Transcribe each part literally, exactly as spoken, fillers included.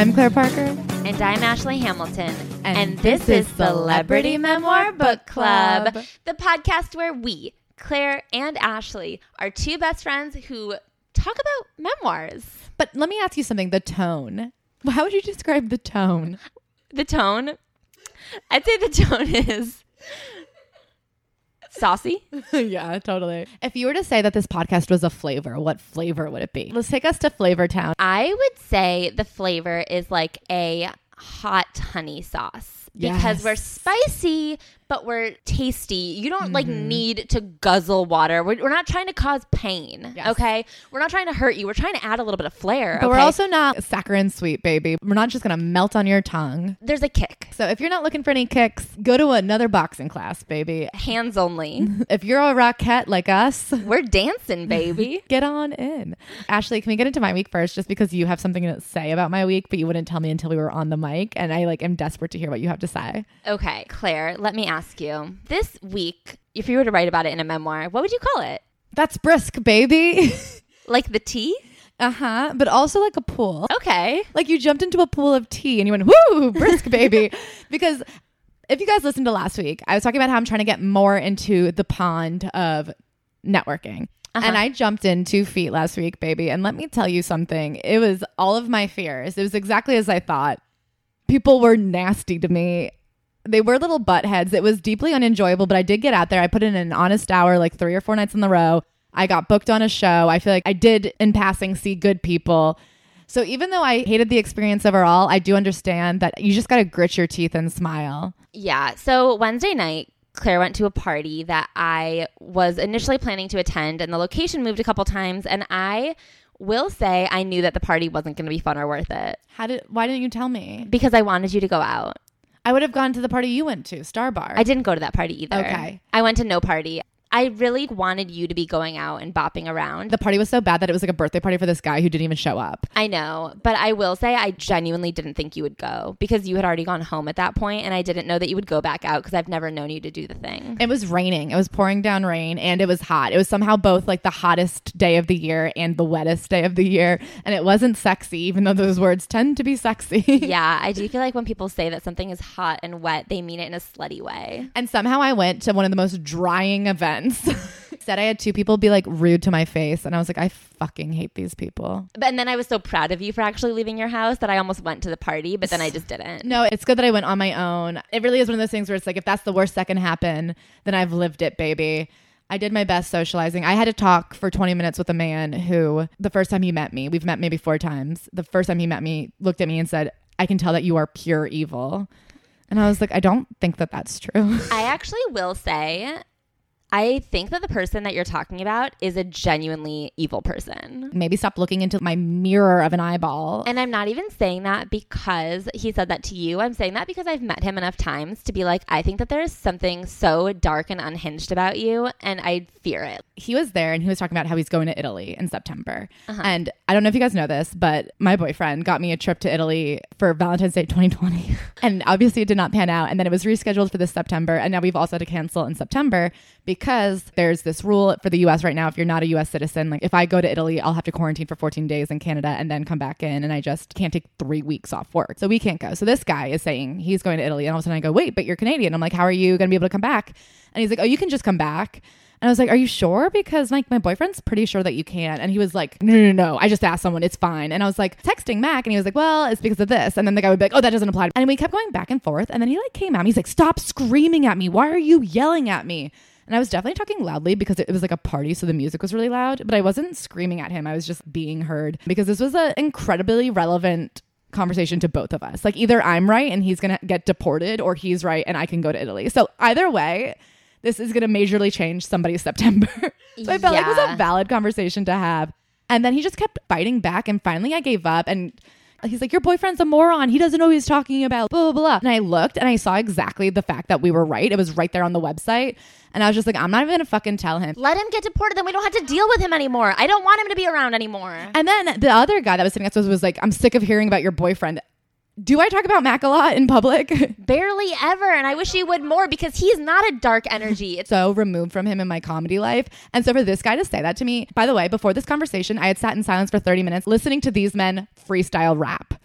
I'm Claire Parker. And I'm Ashley Hamilton. And, and this, this is is Celebrity Memoir Book Club, Club. the podcast where we, Claire and Ashley, are two best friends who talk about memoirs. But let me ask you something. The tone. How would you describe the tone? The tone? I'd say the tone is saucy. Yeah, totally. If you were to say that this podcast was a flavor, what flavor would it be? Let's take us to Flavor Town. I would say the flavor is like a hot honey sauce. Because Yes. we're spicy, but we're tasty. You don't Mm-hmm. like need to guzzle water. We're, we're not trying to cause pain, Yes. okay? We're not trying to hurt you. We're trying to add a little bit of flair, But okay? we're also not saccharine sweet, baby. We're not just going to melt on your tongue. There's a kick. So if you're not looking for any kicks, go to another boxing class, baby. Hands only. If you're a rockette like us, We're dancing, baby. get on in. Ashley, can we get into my week first? Just because you have something to say about my week, but you wouldn't tell me until we were on the mic. And I like am desperate to hear what you have to say. Okay, Claire, let me ask you. This week, if you were to write about it in a memoir, what would you call it? That's brisk, baby. Like the tea? Uh-huh. But also like a pool. Okay. Like you jumped into a pool of tea and you went, woo, brisk, baby. Because if you guys listened to last week, I was talking about how I'm trying to get more into the pond of networking. Uh-huh. And I jumped in two feet last week, baby. And let me tell you something. It was all of my fears. It was exactly as I thought. People were nasty to me. They were little butt heads. It was deeply unenjoyable, but I did get out there. I put in an honest hour, like three or four nights in the row. I got booked on a show. I feel like I did, in passing, see good people. So even though I hated the experience overall, I do understand that you just got to grit your teeth and smile. Yeah. So Wednesday night, Claire went to a party that I was initially planning to attend, and the location moved a couple times. And I will say I knew that the party wasn't going to be fun or worth it How did? Why didn't you tell me? because I wanted you to go out. I would have gone to the party you went to, Star Bar. I didn't go to that party either. Okay. I went to no party. I really wanted you to be going out and bopping around. The party was so bad that it was like a birthday party for this guy who didn't even show up. I know, but I will say I genuinely didn't think you would go because you had already gone home at that point, and I didn't know that you would go back out because I've never known you to do the thing. It was raining. It was pouring down rain, and it was hot. It was somehow both like the hottest day of the year and the wettest day of the year, and it wasn't sexy, even though those words tend to be sexy. Yeah, I do feel like when people say that something is hot and wet, they mean it in a slutty way. And somehow I went to one of the most drying events. Said I had two people be like rude to my face, and I was like, I fucking hate these people. But and then I was so proud of you for actually leaving your house that I almost went to the party, but then I just didn't. No, it's good that I went on my own. It really is one of those things where it's like, if that's the worst that can happen, then I've lived it, baby. I did my best socializing. I had to talk for twenty minutes with a man who, the first time he met me, we've met maybe four times. The first time he met me, looked at me and said, I can tell that you are pure evil. And I was like, I don't think that that's true. I actually will say, I think that the person that you're talking about is a genuinely evil person. Maybe stop looking into my mirror of an eyeball. And I'm not even saying that because he said that to you. I'm saying that because I've met him enough times to be like, I think that there's something so dark and unhinged about you, and I fear it. He was there and he was talking about how he's going to Italy in September. Uh-huh. And I don't know if you guys know this, but my boyfriend got me a trip to Italy for Valentine's Day twenty twenty. And obviously it did not pan out. And then it was rescheduled for this September. And now we've also had to cancel in September because there's this rule for the U S right now. If you're not a U S citizen, like if I go to Italy, I'll have to quarantine for fourteen days in Canada and then come back in. And I just can't take three weeks off work. So we can't go. So this guy is saying he's going to Italy. And all of a sudden I go, wait, but you're Canadian. I'm like, how are you going to be able to come back? And he's like, oh, you can just come back. And I was like, are you sure? Because like my boyfriend's pretty sure that you can. And he was like, no, no, no. I just asked someone. It's fine. And I was like texting Mac and he was like, well, it's because of this. And then the guy would be like, oh, that doesn't apply. And we kept going back and forth. And then he like came at me. He's like, stop screaming at me. Why are you yelling at me? And I was definitely talking loudly because it was like a party. So the music was really loud, but I wasn't screaming at him. I was just being heard because this was an incredibly relevant conversation to both of us. Like either I'm right and he's going to get deported or he's right and I can go to Italy. So either way, this is going to majorly change somebody's September. So I felt like it was Yeah. a valid conversation to have. And then he just kept fighting back. And finally I gave up. And he's like, your boyfriend's a moron. He doesn't know what he's talking about, blah, blah, blah. And I looked and I saw exactly the fact that we were right. It was right there on the website. And I was just like, I'm not even going to fucking tell him. Let him get deported, then we don't have to deal with him anymore. I don't want him to be around anymore. And then the other guy that was sitting next to us was like, I'm sick of hearing about your boyfriend. Do I talk about Mac a lot in public? Barely ever. And I wish he would more because he's not a dark energy. It's So removed from him in my comedy life. And so for this guy to say that to me, by the way, before this conversation, I had sat in silence for thirty minutes listening to these men freestyle rap.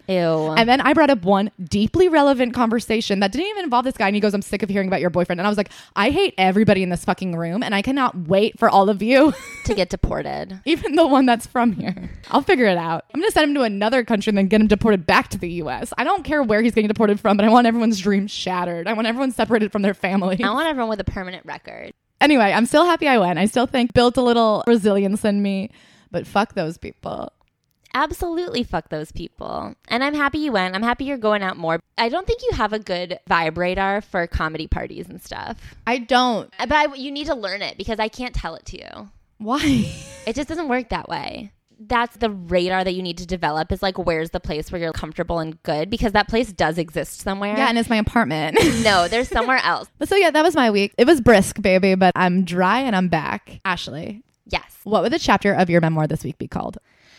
Ew. And then I brought up one deeply relevant conversation that didn't even involve this guy. And he goes, I'm sick of hearing about your boyfriend. And I was like, I hate everybody in this fucking room. And I cannot wait for all of you to get deported. Even the one that's from here. I'll figure it out. I'm going to send him to another country and then get him deported back to the U S. I don't care where he's getting deported from, but I want everyone's dreams shattered. I want everyone separated from their family. I want everyone with a permanent record. Anyway, I'm still happy I went. I still think built a little resilience in me, but fuck those people. Absolutely fuck those people. And I'm happy you went. I'm happy you're going out more. I don't think you have a good vibe radar for comedy parties and stuff. I don't. But I, you need to learn it because I can't tell it to you. Why? It just doesn't work that way. That's the radar that you need to develop is like, where's the place where you're comfortable and good? Because that place does exist somewhere. Yeah, and it's my apartment. No, there's somewhere else. So yeah, that was my week. It was brisk, baby, but I'm dry and I'm back. Ashley. Yes. What would the chapter of your memoir this week be called?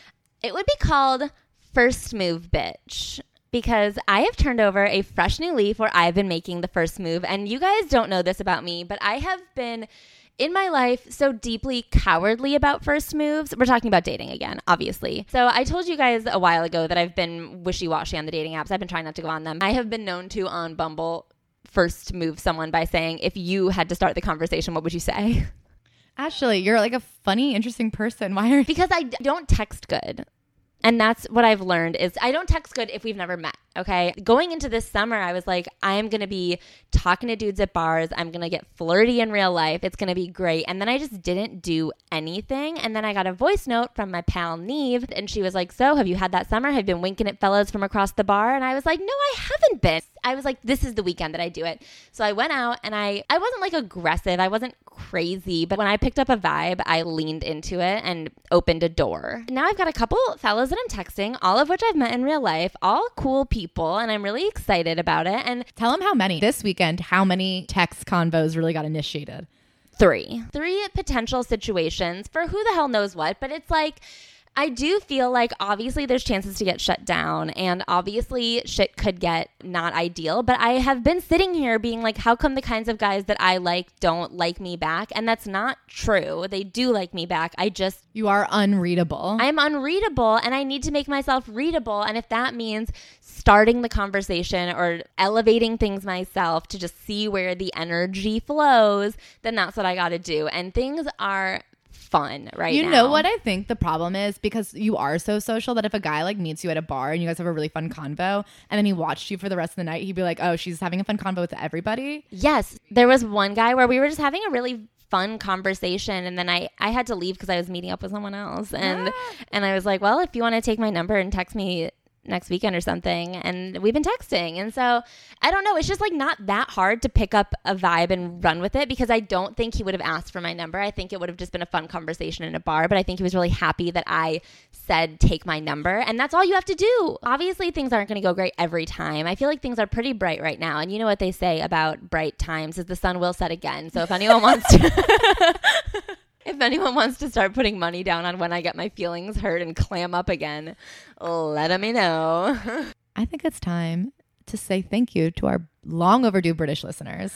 It would be called First Move Bitch, because I have turned over a fresh new leaf where I've been making the first move. And you guys don't know this about me, but I have been in my life so deeply cowardly about first moves. We're talking about dating again, obviously. So I told you guys a while ago that I've been wishy-washy on the dating apps. I've been trying not to go on them. I have been known to on Bumble first move someone by saying, if you had to start the conversation, what would you say? Ashley, you're like a funny, interesting person. Why are you? Because I d- don't text good. And that's what I've learned is I don't text good if we've never met, okay? Going into this summer, I was like, I'm going to be talking to dudes at bars. I'm going to get flirty in real life. It's going to be great. And then I just didn't do anything. And then I got a voice note from my pal Neve. And she was like, so have you had that summer? Have you been winking at fellas from across the bar? And I was like, no, I haven't been. I was like, this is the weekend that I do it. So I went out and I, I wasn't like aggressive. I wasn't crazy. But when I picked up a vibe, I leaned into it and opened a door. Now I've got a couple fellas that I'm texting, all of which I've met in real life, all cool people. And I'm really excited about it. And tell them how many this weekend, how many text convos really got initiated? Three. Three potential situations for who the hell knows what. But it's like, I do feel like obviously there's chances to get shut down and obviously shit could get not ideal, but I have been sitting here being like, how come the kinds of guys that I like don't like me back? And that's not true. They do like me back. I just... You are unreadable. I'm unreadable and I need to make myself readable. And if that means starting the conversation or elevating things myself to just see where the energy flows, then that's what I got to do. And things are... fun right you now. You know what I think the problem is? Because you are so social that if a guy like meets you at a bar and you guys have a really fun convo and then he watched you for the rest of the night, he'd be like, oh, she's having a fun convo with everybody. Yes. There was one guy where we were just having a really fun conversation and then I, I had to leave because I was meeting up with someone else. And, ah. and I was like, well, if you want to take my number and text me next weekend or something, and we've been texting. And so I don't know, it's just like not that hard to pick up a vibe and run with it because I don't think he would have asked for my number. I think it would have just been a fun conversation in a bar, but I think he was really happy that I said take my number, and that's all you have to do. Obviously things aren't going to go great every time. I feel like things are pretty bright right now, and you know what they say about bright times is the sun will set again. So if anyone wants to If anyone wants to start putting money down on when I get my feelings hurt and clam up again, let me know. I think it's time to say thank you to our long overdue British listeners.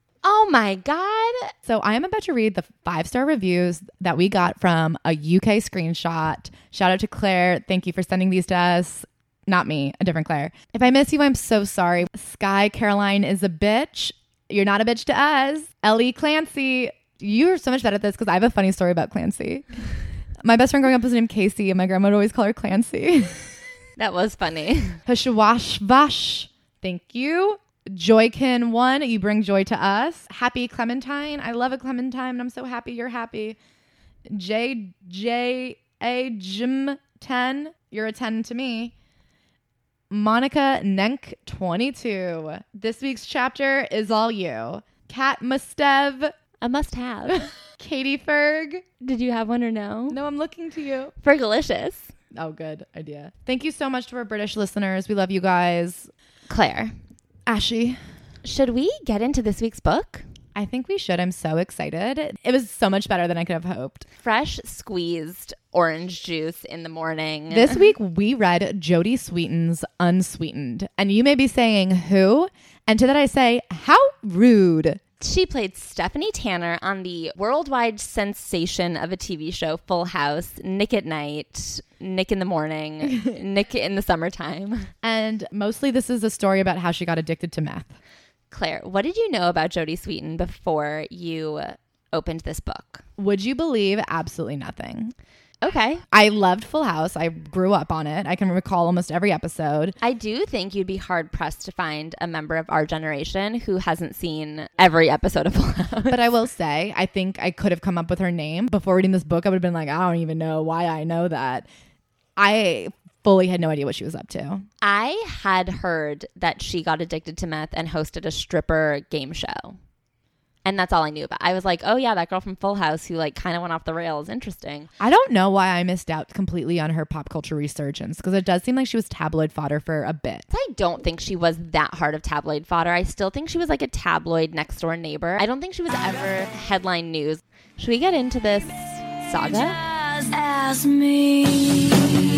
Oh my God. So I am about to read the five-star reviews that we got from a U K screenshot. Shout out to Claire. Thank you for sending these to us. Not me, a different Claire. If I miss you, I'm so sorry. Sky Caroline is a bitch. You're not a bitch to us. Ellie Clancy. You're so much better at this because I have a funny story about Clancy. My best friend growing up was named Casey and my grandma would always call her Clancy. That was funny. Hashawash Vash. Thank you. Joykin one. You bring joy to us. Happy Clementine. I love a Clementine and I'm so happy you're happy. J J A Jim ten. You're a ten to me. Monica Nenk twenty-two. This week's chapter is all you. Kat Mustev. A must have. Katie Ferg. Did you have one or no? No, I'm looking to you. Fergalicious. Oh, good idea. Thank you so much to our British listeners. We love you guys. Claire. Ashy. Should we get into this week's book? I think we should. I'm so excited. It was so much better than I could have hoped. Fresh squeezed orange juice in the morning. This week we read Jodie Sweetin's Unsweetened. And you may be saying, who? And to that I say, how rude. She played Stephanie Tanner on the worldwide sensation of a T V show, Full House, Nick at Night. Nick in the morning, Nick in the summertime. And mostly this is a story about how she got addicted to meth. Claire, what did you know about Jodie Sweetin before you opened this book? Would you believe absolutely nothing? Okay. I loved Full House. I grew up on it. I can recall almost every episode. I do think you'd be hard pressed to find a member of our generation who hasn't seen every episode of Full House. But I will say, I think I could have come up with her name. Before reading this book, I would have been like, I don't even know why I know that. I fully had no idea what she was up to. I had heard that she got addicted to meth and hosted a stripper game show. And that's all I knew about. I was like, oh yeah, that girl from Full House who like kind of went off the rails. Interesting. I don't know why I missed out completely on her pop culture resurgence, because it does seem like she was tabloid fodder for a bit. I don't think she was that hard of tabloid fodder. I still think she was like a tabloid next door neighbor. I don't think she was ever headline news. Should we get into this saga? Just ask me.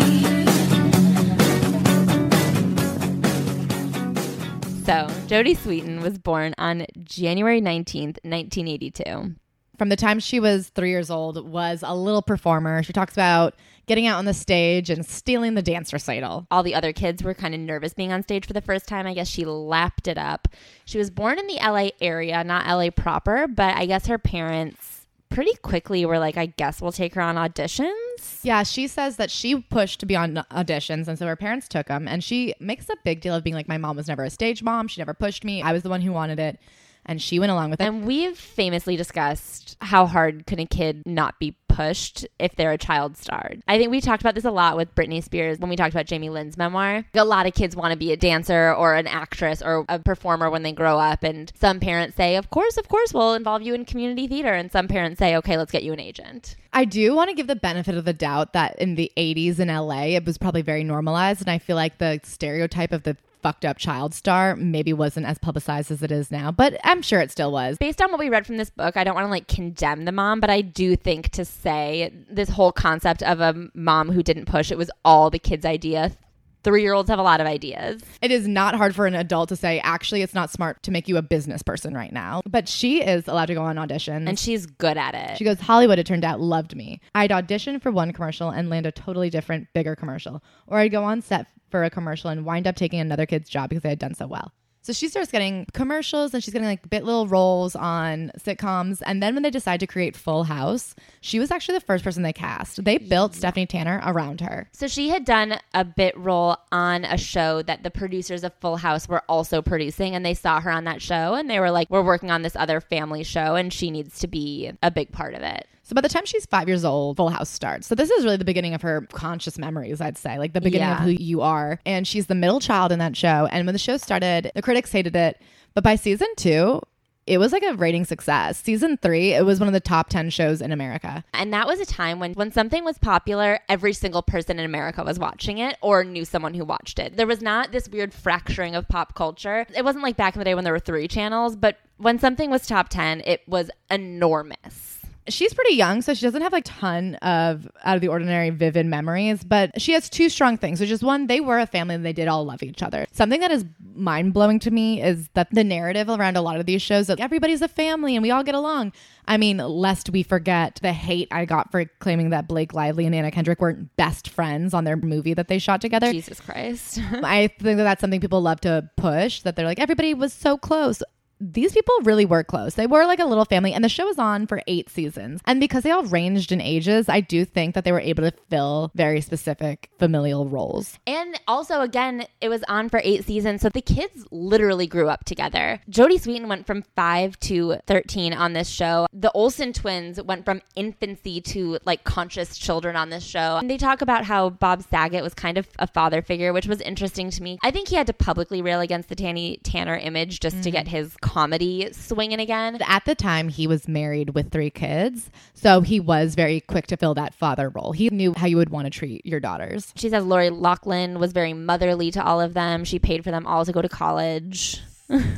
So, Jodie Sweetin was born on January nineteenth, nineteen eighty-two. From the time she was three years old, was a little performer. She talks about getting out on the stage and stealing the dance recital. All the other kids were kind of nervous being on stage for the first time. I guess she lapped it up. She was born in the L A area, not L A proper, but I guess her parents pretty quickly were like, I guess we'll take her on auditions. Yeah, she says that she pushed to be on auditions, and so her parents took them. And she makes a big deal of being like, my mom was never a stage mom. She never pushed me. I was the one who wanted it. And she went along with it. And we've famously discussed how hard can a kid not be pushed if they're a child star. I think we talked about this a lot with Britney Spears when we talked about Jamie Lynn's memoir. A lot of kids want to be a dancer or an actress or a performer when they grow up. And some parents say, of course, of course, we'll involve you in community theater. And some parents say, okay, let's get you an agent. I do want to give the benefit of the doubt that in the eighties in L A, it was probably very normalized. And I feel like the stereotype of the fucked up child star maybe wasn't as publicized as it is now, but I'm sure it still was. Based on what we read from this book, I don't want to like condemn the mom, but I do think to say this whole concept of a mom who didn't push, it was all the kid's idea. Three-year-olds have a lot of ideas. It is not hard for an adult to say, actually, it's not smart to make you a business person right now. But she is allowed to go on auditions. And she's good at it. She goes, Hollywood, it turned out, loved me. I'd audition for one commercial and land a totally different, bigger commercial. Or I'd go on set for a commercial and wind up taking another kid's job because they had done so well. So she starts getting commercials and she's getting like bit little roles on sitcoms. And then when they decide to create Full House, she was actually the first person they cast. They built Stephanie Tanner around her. So she had done a bit role on a show that the producers of Full House were also producing, and they saw her on that show and they were like, we're working on this other family show and she needs to be a big part of it. So by the time she's five years old, Full House starts. So this is really the beginning of her conscious memories, I'd say, like the beginning Yeah. of who you are. And she's the middle child in that show. And when the show started, the critics hated it. But by season two, it was like a rating success. Season three, it was one of the top ten shows in America. And that was a time when, when something was popular, every single person in America was watching it or knew someone who watched it. There was not this weird fracturing of pop culture. It wasn't like back in the day when there were three channels, but when something was top ten, it was enormous. She's pretty young, so she doesn't have like a ton of out of the ordinary vivid memories, but she has two strong things, which is one, they were a family and they did all love each other. Something that is mind-blowing to me is that the narrative around a lot of these shows that everybody's a family and we all get along. I mean, lest we forget the hate I got for claiming that Blake Lively and Anna Kendrick weren't best friends on their movie that they shot together. Jesus Christ. I think that that's something people love to push, that they're like, everybody was so close. These people really were close. They were like a little family, and the show was on for eight seasons. And because they all ranged in ages, I do think that they were able to fill very specific familial roles. And also, again, it was on for eight seasons, so the kids literally grew up together. Jodie Sweetin went from five to thirteen on this show. The Olsen twins went from infancy to like conscious children on this show. And they talk about how Bob Saget was kind of a father figure, which was interesting to me. I think he had to publicly rail against the Tanny Tanner image just mm-hmm. to get his comedy swinging again. At the time, he was married with three kids, so he was very quick to fill that father role. He knew how you would want to treat your daughters. She says Lori Loughlin was very motherly to all of them. She paid for them all to go to college.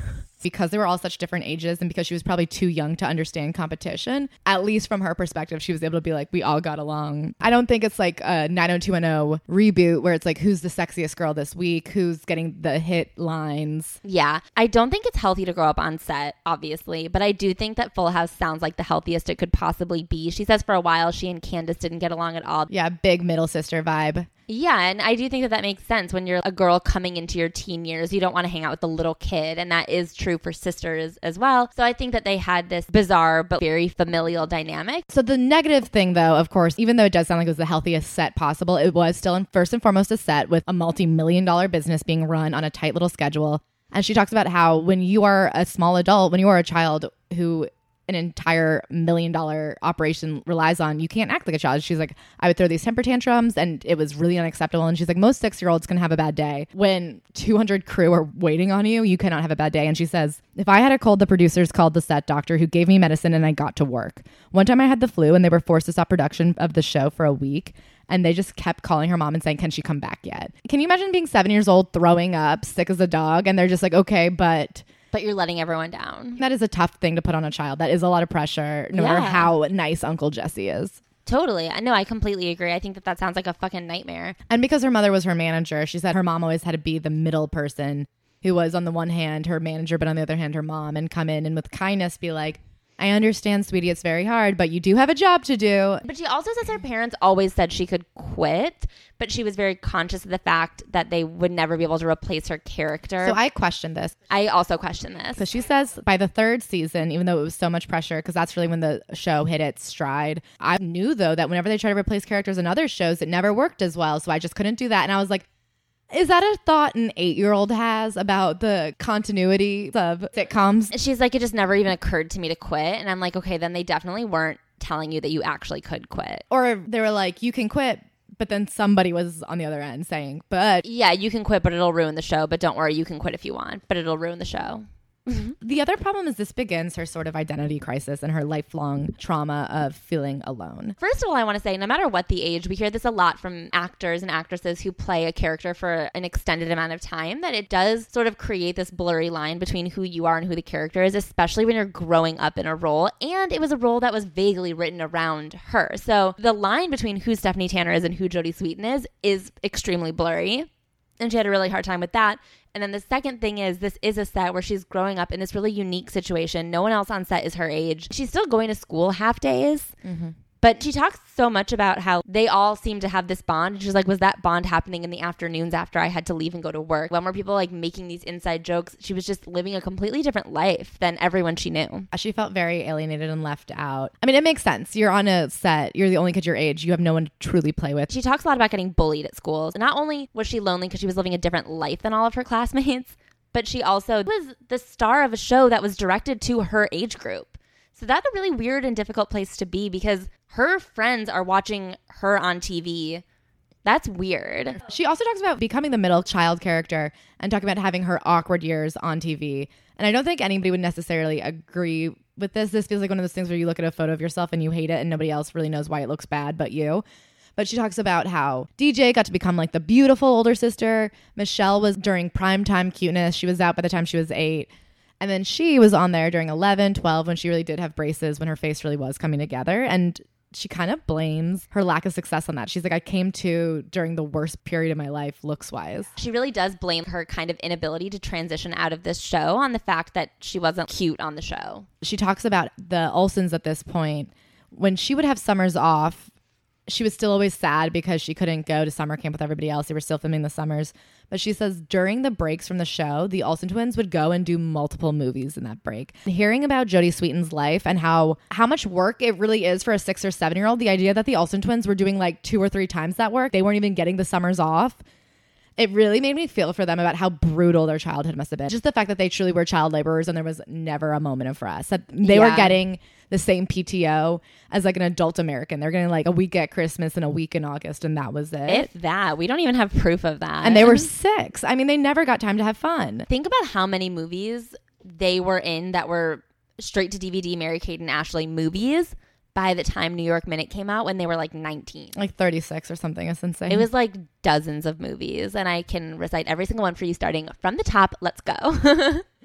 because they were all such different ages and because she was probably too young to understand competition. At least from her perspective, she was able to be like, we all got along. I don't think it's like a nine oh two one oh reboot where it's like, who's the sexiest girl this week? Who's getting the hit lines? Yeah. I don't think it's healthy to grow up on set, obviously, but I do think that Full House sounds like the healthiest it could possibly be. She says for a while she and Candace didn't get along at all. Yeah, big middle sister vibe. Yeah, and I do think that that makes sense. When you're a girl coming into your teen years, you don't want to hang out with the little kid, and that is true for sisters as well. So I think that they had this bizarre but very familial dynamic. So the negative thing, though, of course, even though it does sound like it was the healthiest set possible, it was still in first and foremost a set with a multi-million dollar business being run on a tight little schedule. And she talks about how when you are a small adult, when you are a child who an entire million dollar operation relies on, you can't act like a child. She's like, I would throw these temper tantrums and it was really unacceptable. And she's like, most six year olds can have a bad day. When two hundred crew are waiting on you, you cannot have a bad day. And she says, if I had a cold, the producers called the set doctor who gave me medicine and I got to work. One time I had the flu and they were forced to stop production of the show for a week. And they just kept calling her mom and saying, can she come back yet? Can you imagine being seven years old, throwing up, sick as a dog? And they're just like, okay, but... But you're letting everyone down. That is a tough thing to put on a child. That is a lot of pressure, no Yeah. matter how nice Uncle Jesse is. Totally. No, I completely agree. I think that that sounds like a fucking nightmare. And because her mother was her manager, she said her mom always had to be the middle person who was on the one hand her manager, but on the other hand her mom, and come in and with kindness be like, I understand, sweetie, it's very hard, but you do have a job to do. But she also says her parents always said she could quit, but she was very conscious of the fact that they would never be able to replace her character. So I questioned this. I also question this. Because she says by the third season, even though it was so much pressure, because that's really when the show hit its stride, I knew, though, that whenever they tried to replace characters in other shows, it never worked as well. So I just couldn't do that. And I was like, is that a thought an eight-year-old has about the continuity of sitcoms? She's like, it just never even occurred to me to quit. And I'm like, okay, then they definitely weren't telling you that you actually could quit. Or they were like, you can quit, but then somebody was on the other end saying, but... Yeah, you can quit, but it'll ruin the show. But don't worry, you can quit if you want, but it'll ruin the show. The other problem is this begins her sort of identity crisis and her lifelong trauma of feeling alone. First of all, I want to say, no matter what the age, we hear this a lot from actors and actresses who play a character for an extended amount of time, that it does sort of create this blurry line between who you are and who the character is, especially when you're growing up in a role. And it was a role that was vaguely written around her. So the line between who Stephanie Tanner is and who Jodie Sweetin is is extremely blurry. And she had a really hard time with that. And then the second thing is, this is a set where she's growing up in this really unique situation. No one else on set is her age. She's still going to school half days. Mm-hmm. But she talks so much about how they all seem to have this bond. And she's like, was that bond happening in the afternoons after I had to leave and go to work? When were people like making these inside jokes? She was just living a completely different life than everyone she knew. She felt very alienated and left out. I mean, it makes sense. You're on a set. You're the only kid your age. You have no one to truly play with. She talks a lot about getting bullied at schools. Not only was she lonely because she was living a different life than all of her classmates, but she also was the star of a show that was directed to her age group. So that's a really weird and difficult place to be because her friends are watching her on T V. That's weird. She also talks about becoming the middle child character and talking about having her awkward years on T V. And I don't think anybody would necessarily agree with this. This feels like one of those things where you look at a photo of yourself and you hate it and nobody else really knows why it looks bad but you. But she talks about how D J got to become like the beautiful older sister. Michelle was during primetime cuteness. She was out by the time she was eight. And then she was on there during eleven, twelve when she really did have braces, when her face really was coming together. And she kind of blames her lack of success on that. She's like, I came to during the worst period of my life looks wise. She really does blame her kind of inability to transition out of this show on the fact that she wasn't cute on the show. She talks about the Olsens at this point. When she would have summers off, she was still always sad because she couldn't go to summer camp with everybody else. They were still filming the summers. But she says during the breaks from the show, the Olsen twins would go and do multiple movies in that break. Hearing about Jodie Sweetin's life and how how much work it really is for a six or seven year old, the idea that the Olsen twins were doing like two or three times that work, they weren't even getting the summers off. It really made me feel for them about how brutal their childhood must have been. Just the fact that they truly were child laborers and there was never a moment of rest. That they Yeah. were getting the same P T O as like an adult American. They're getting like a week at Christmas and a week in August, and that was it. If that. We don't even have proof of that. And they were six. I mean, they never got time to have fun. Think about how many movies they were in that were straight to D V D Mary-Kate and Ashley movies by the time New York Minute came out when they were like nineteen. Like thirty-six or something. It's insane. It was like dozens of movies, and I can recite every single one for you starting from the top. Let's go.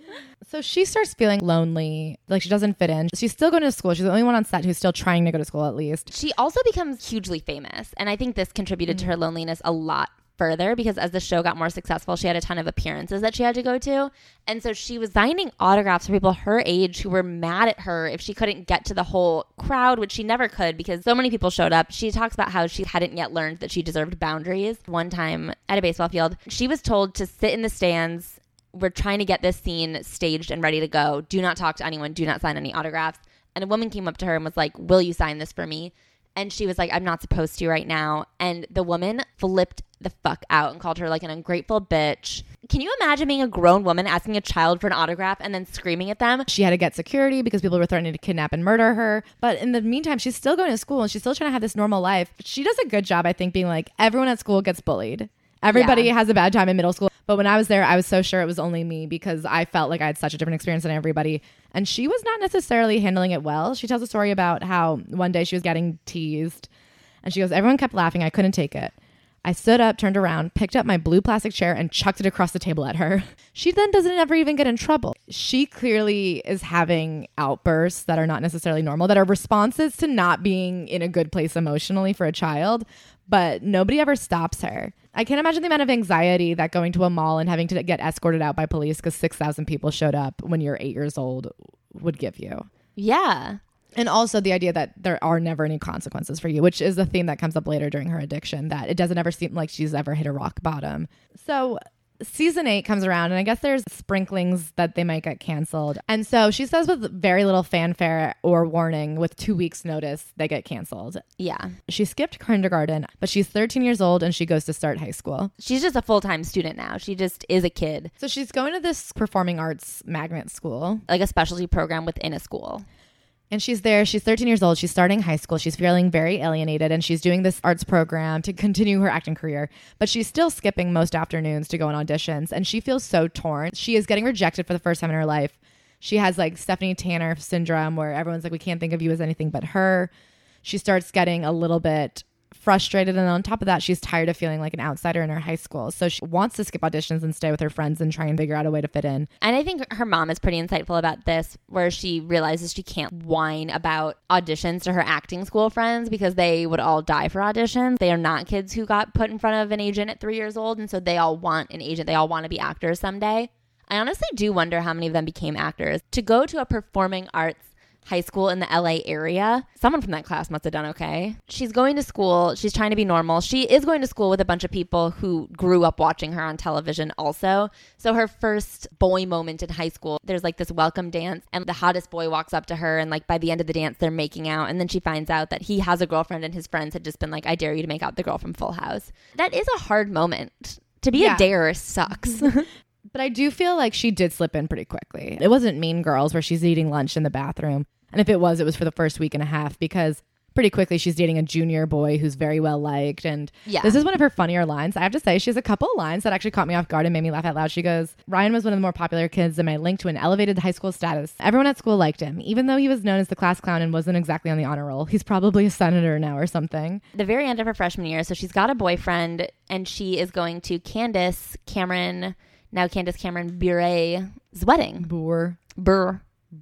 So she starts feeling lonely, like she doesn't fit in. She's still going to school. She's the only one on set who's still trying to go to school at least. She also becomes hugely famous. And I think this contributed mm. to her loneliness a lot further because as the show got more successful, she had a ton of appearances that she had to go to. And so she was signing autographs for people her age who were mad at her if she couldn't get to the whole crowd, which she never could because so many people showed up. She talks about how she hadn't yet learned that she deserved boundaries. One time at a baseball field, she was told to sit in the stands. We're trying to get this scene staged and ready to go. Do not talk to anyone. Do not sign any autographs. And a woman came up to her and was like, will you sign this for me? And she was like, I'm not supposed to right now. And the woman flipped the fuck out and called her like an ungrateful bitch. Can you imagine being a grown woman asking a child for an autograph and then screaming at them? She had to get security because people were threatening to kidnap and murder her. But in the meantime, she's still going to school and she's still trying to have this normal life. She does a good job, I think, being like, everyone at school gets bullied. Everybody yeah. has a bad time in middle school. But when I was there, I was so sure it was only me because I felt like I had such a different experience than everybody. And she was not necessarily handling it well. She tells a story about how one day she was getting teased. And she goes, everyone kept laughing. I couldn't take it. I stood up, turned around, picked up my blue plastic chair and chucked it across the table at her. She then doesn't ever even get in trouble. She clearly is having outbursts that are not necessarily normal, that are responses to not being in a good place emotionally for a child. But nobody ever stops her. I can't imagine the amount of anxiety that going to a mall and having to get escorted out by police because six thousand people showed up when you're eight years old would give you. Yeah. And also the idea that there are never any consequences for you, which is a theme that comes up later during her addiction, that it doesn't ever seem like she's ever hit a rock bottom. So season eight comes around and I guess there's sprinklings that they might get canceled. And so she says with very little fanfare or warning, with two weeks notice, they get canceled. Yeah. She skipped kindergarten, but she's thirteen years old and she goes to start high school. She's just a full-time student now. She just is a kid. So she's going to this performing arts magnet school. Like a specialty program within a school. And she's there. She's thirteen years old. She's starting high school. She's feeling very alienated and she's doing this arts program to continue her acting career. But she's still skipping most afternoons to go on auditions. And she feels so torn. She is getting rejected for the first time in her life. She has like Stephanie Tanner syndrome where everyone's like, we can't think of you as anything but her. She starts getting a little bit frustrated. And on top of that, she's tired of feeling like an outsider in her high school. So she wants to skip auditions and stay with her friends and try and figure out a way to fit in. And I think her mom is pretty insightful about this, where she realizes she can't whine about auditions to her acting school friends because they would all die for auditions. They are not kids who got put in front of an agent at three years old. And so they all want an agent. They all want to be actors someday. I honestly do wonder how many of them became actors. To go to a performing arts high school in the L A area, someone from that class must have done okay. She's going to school. She's trying to be normal. She is going to school with a bunch of people who grew up watching her on television also. So her first boy moment in high school, there's like this welcome dance and the hottest boy walks up to her and like by the end of the dance, they're making out. And then she finds out that he has a girlfriend and his friends had just been like, I dare you to make out the girl from Full House. That is a hard moment. To be yeah. a darer sucks. But I do feel like she did slip in pretty quickly. It wasn't Mean Girls where she's eating lunch in the bathroom. And if it was, it was for the first week and a half because pretty quickly she's dating a junior boy who's very well liked. And yeah. this is one of her funnier lines. I have to say, she has a couple of lines that actually caught me off guard and made me laugh out loud. She goes, Ryan was one of the more popular kids and my link to an elevated high school status. Everyone at school liked him, even though he was known as the class clown and wasn't exactly on the honor roll. He's probably a senator now or something. The very end of her freshman year, so she's got a boyfriend and she is going to Candace Cameron, now Candace Cameron Bure's wedding. Bure. Burr.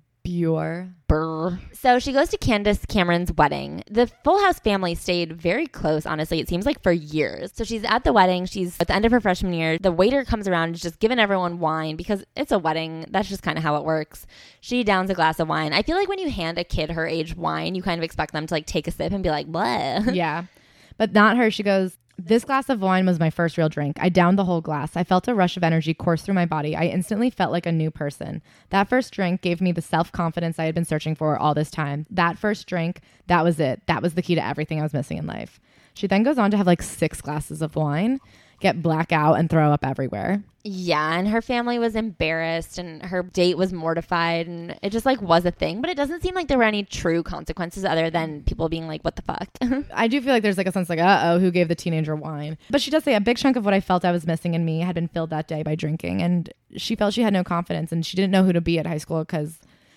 Bure. Burr. So she goes to Candace Cameron's wedding. The Full House family stayed very close, honestly. It seems like for years. So she's at the wedding. She's at the end of her freshman year. The waiter comes around and is just giving everyone wine because it's a wedding. That's just kind of how it works. She downs a glass of wine. I feel like when you hand a kid her age wine, you kind of expect them to like take a sip and be like, bleh. Yeah. But not her. She goes, this glass of wine was my first real drink. I downed the whole glass. I felt a rush of energy course through my body. I instantly felt like a new person. That first drink gave me the self-confidence I had been searching for all this time. That first drink, that was it. That was the key to everything I was missing in life. She then goes on to have like six glasses of wine, get blackout, and throw up everywhere. Yeah, and her family was embarrassed and her date was mortified and it just like was a thing. But it doesn't seem like there were any true consequences other than people being like, what the fuck? I do feel like there's like a sense like, uh-oh, who gave the teenager wine? But she does say a big chunk of what I felt I was missing in me had been filled that day by drinking. And she felt she had no confidence and she didn't know who to be at high school because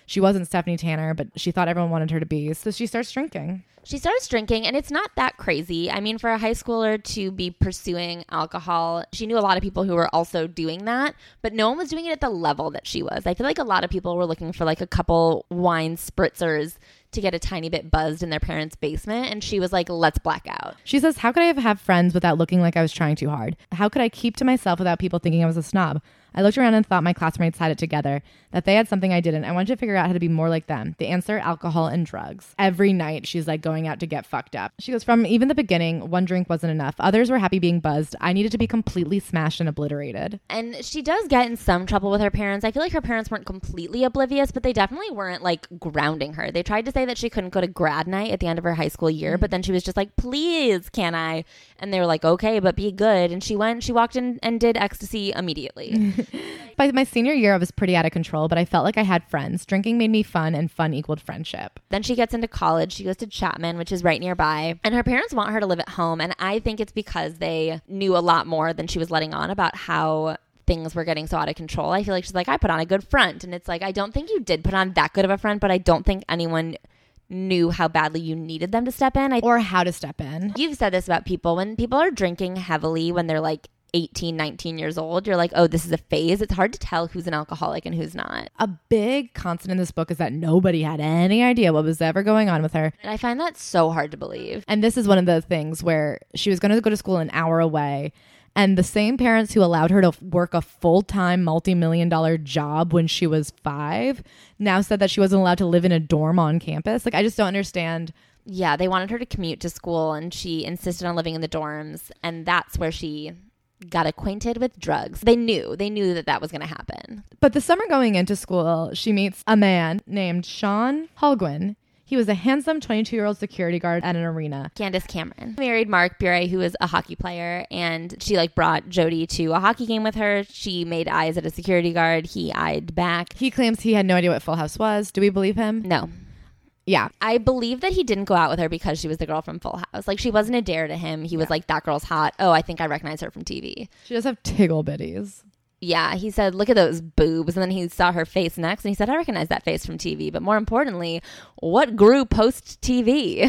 She wasn't Stephanie Tanner, but she thought everyone wanted her to be. So she starts drinking. She starts drinking, and it's not that crazy. I mean, for a high schooler to be pursuing alcohol, she knew a lot of people who were also doing that, but no one was doing it at the level that she was. I feel like a lot of people were looking for like a couple wine spritzers to get a tiny bit buzzed in their parents' basement, and she was like, let's black out. She says, how could I have friends without looking like I was trying too hard? How could I keep to myself without people thinking I was a snob? I looked around and thought my classmates had it together, that they had something I didn't. I wanted to figure out how to be more like them. The answer, alcohol and drugs. Every night, she's like going out to get fucked up. She goes, from even the beginning, one drink wasn't enough. Others were happy being buzzed. I needed to be completely smashed and obliterated. And she does get in some trouble with her parents. I feel like her parents weren't completely oblivious, but they definitely weren't like grounding her. They tried to say that she couldn't go to grad night at the end of her high school year, but then she was just like, please, can I? And they were like, okay, but be good. And she went, she walked in and did ecstasy immediately. By my senior year, I was pretty out of control, but I felt like I had friends. Drinking made me fun, and fun equaled friendship. Then she gets into college. She goes to Chapman, which is right nearby. And her parents want her to live at home. And I think it's because they knew a lot more than she was letting on about how things were getting so out of control. I feel like she's like, I put on a good front. And it's like, I don't think you did put on that good of a front, but I don't think anyone knew how badly you needed them to step in. I, Or how to step in. You've said this about people. When people are drinking heavily, when they're like eighteen, nineteen years old, you're like, oh, this is a phase. It's hard to tell who's an alcoholic and who's not. A big constant in this book is that nobody had any idea what was ever going on with her. And I find that so hard to believe. And this is one of the things where she was going to go to school an hour away. And the same parents who allowed her to work a full-time multi-million dollar job when she was five now said that she wasn't allowed to live in a dorm on campus. Like, I just don't understand. Yeah, they wanted her to commute to school, and she insisted on living in the dorms. And that's where she got acquainted with drugs. They knew. They knew that that was going to happen. But the summer going into school, she meets a man named Sean Holguin. He was a handsome twenty-two-year-old security guard at an arena. Candace Cameron married Mark Bury, who was a hockey player, and she like brought Jody to a hockey game with her. She made eyes at a security guard. He eyed back. He claims he had no idea what Full House was. Do we believe him? No. Yeah. I believe that he didn't go out with her because she was the girl from Full House. Like, she wasn't a dare to him. He was Yeah. like, that girl's hot. Oh, I think I recognize her from T V. She does have tiggle bitties. Yeah, he said, look at those boobs. And then he saw her face next and he said, I recognize that face from T V. But more importantly, what grew post T V?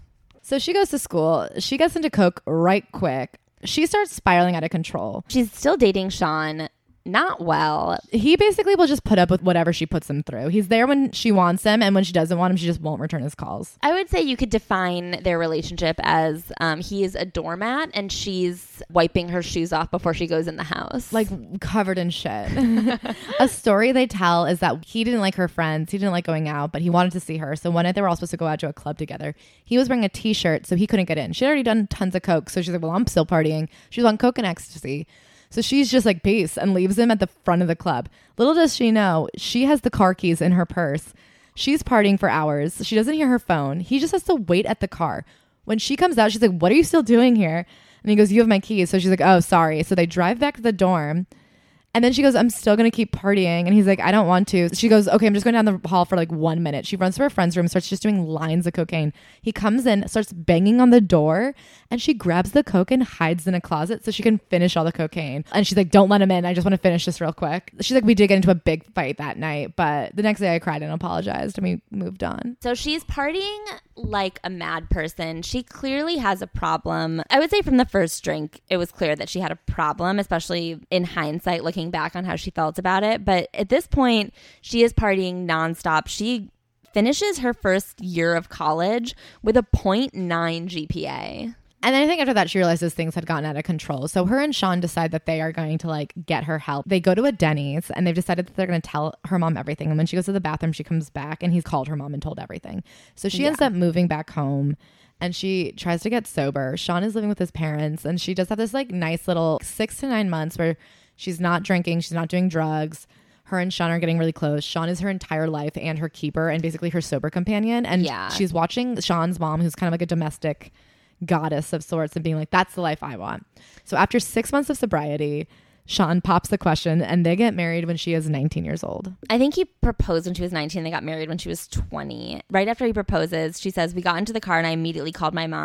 So she goes to school. She gets into coke right quick. She starts spiraling out of control. She's still dating Sean. Not well. He basically will just put up with whatever she puts him through. He's there when she wants him, and when she doesn't want him, she just won't return his calls. I would say you could define their relationship as um, he is a doormat and she's wiping her shoes off before she goes in the house. Like, covered in shit. A story they tell is that he didn't like her friends. He didn't like going out, but he wanted to see her. So one night they were all supposed to go out to a club together. He was wearing a t-shirt, so he couldn't get in. She had already done tons of coke, so she's like, well, I'm still partying. She was on coke and ecstasy. So she's just like, peace, and leaves him at the front of the club. Little does she know, she has the car keys in her purse. She's partying for hours. She doesn't hear her phone. He just has to wait at the car. When she comes out, she's like, what are you still doing here? And he goes, you have my keys. So she's like, oh, sorry. So they drive back to the dorm. And then she goes, I'm still going to keep partying. And he's like, I don't want to. She goes, okay, I'm just going down the hall for like one minute. She runs to her friend's room, starts just doing lines of cocaine. He comes in, starts banging on the door, and she grabs the coke and hides in a closet so she can finish all the cocaine. And she's like, don't let him in. I just want to finish this real quick. She's like, we did get into a big fight that night, but the next day I cried and apologized and we moved on. So she's partying like a mad person. She clearly has a problem. I would say from the first drink, it was clear that she had a problem, especially in hindsight, looking back on how she felt about it. But at this point, she is partying nonstop. She finishes her first year of college with a point nine G P A. And then I think after that, she realizes things had gotten out of control. So her and Sean decide that they are going to like get her help. They go to a Denny's and they've decided that they're going to tell her mom everything. And when she goes to the bathroom, she comes back and he's called her mom and told everything. So she Yeah. ends up moving back home and she tries to get sober. Sean is living with his parents and she does have this like nice little six to nine months where she's not drinking. She's not doing drugs. Her and Sean are getting really close. Sean is her entire life and her keeper and basically her sober companion. And Yeah. she's watching Sean's mom, who's kind of like a domestic goddess of sorts, and being like, that's the life I want. So after six months of sobriety, Sean pops the question and they get married when she is nineteen years old. I think he proposed when she was nineteen. They got married when she was twenty. Right after he proposes, she says, we got into the car and I immediately called my mom.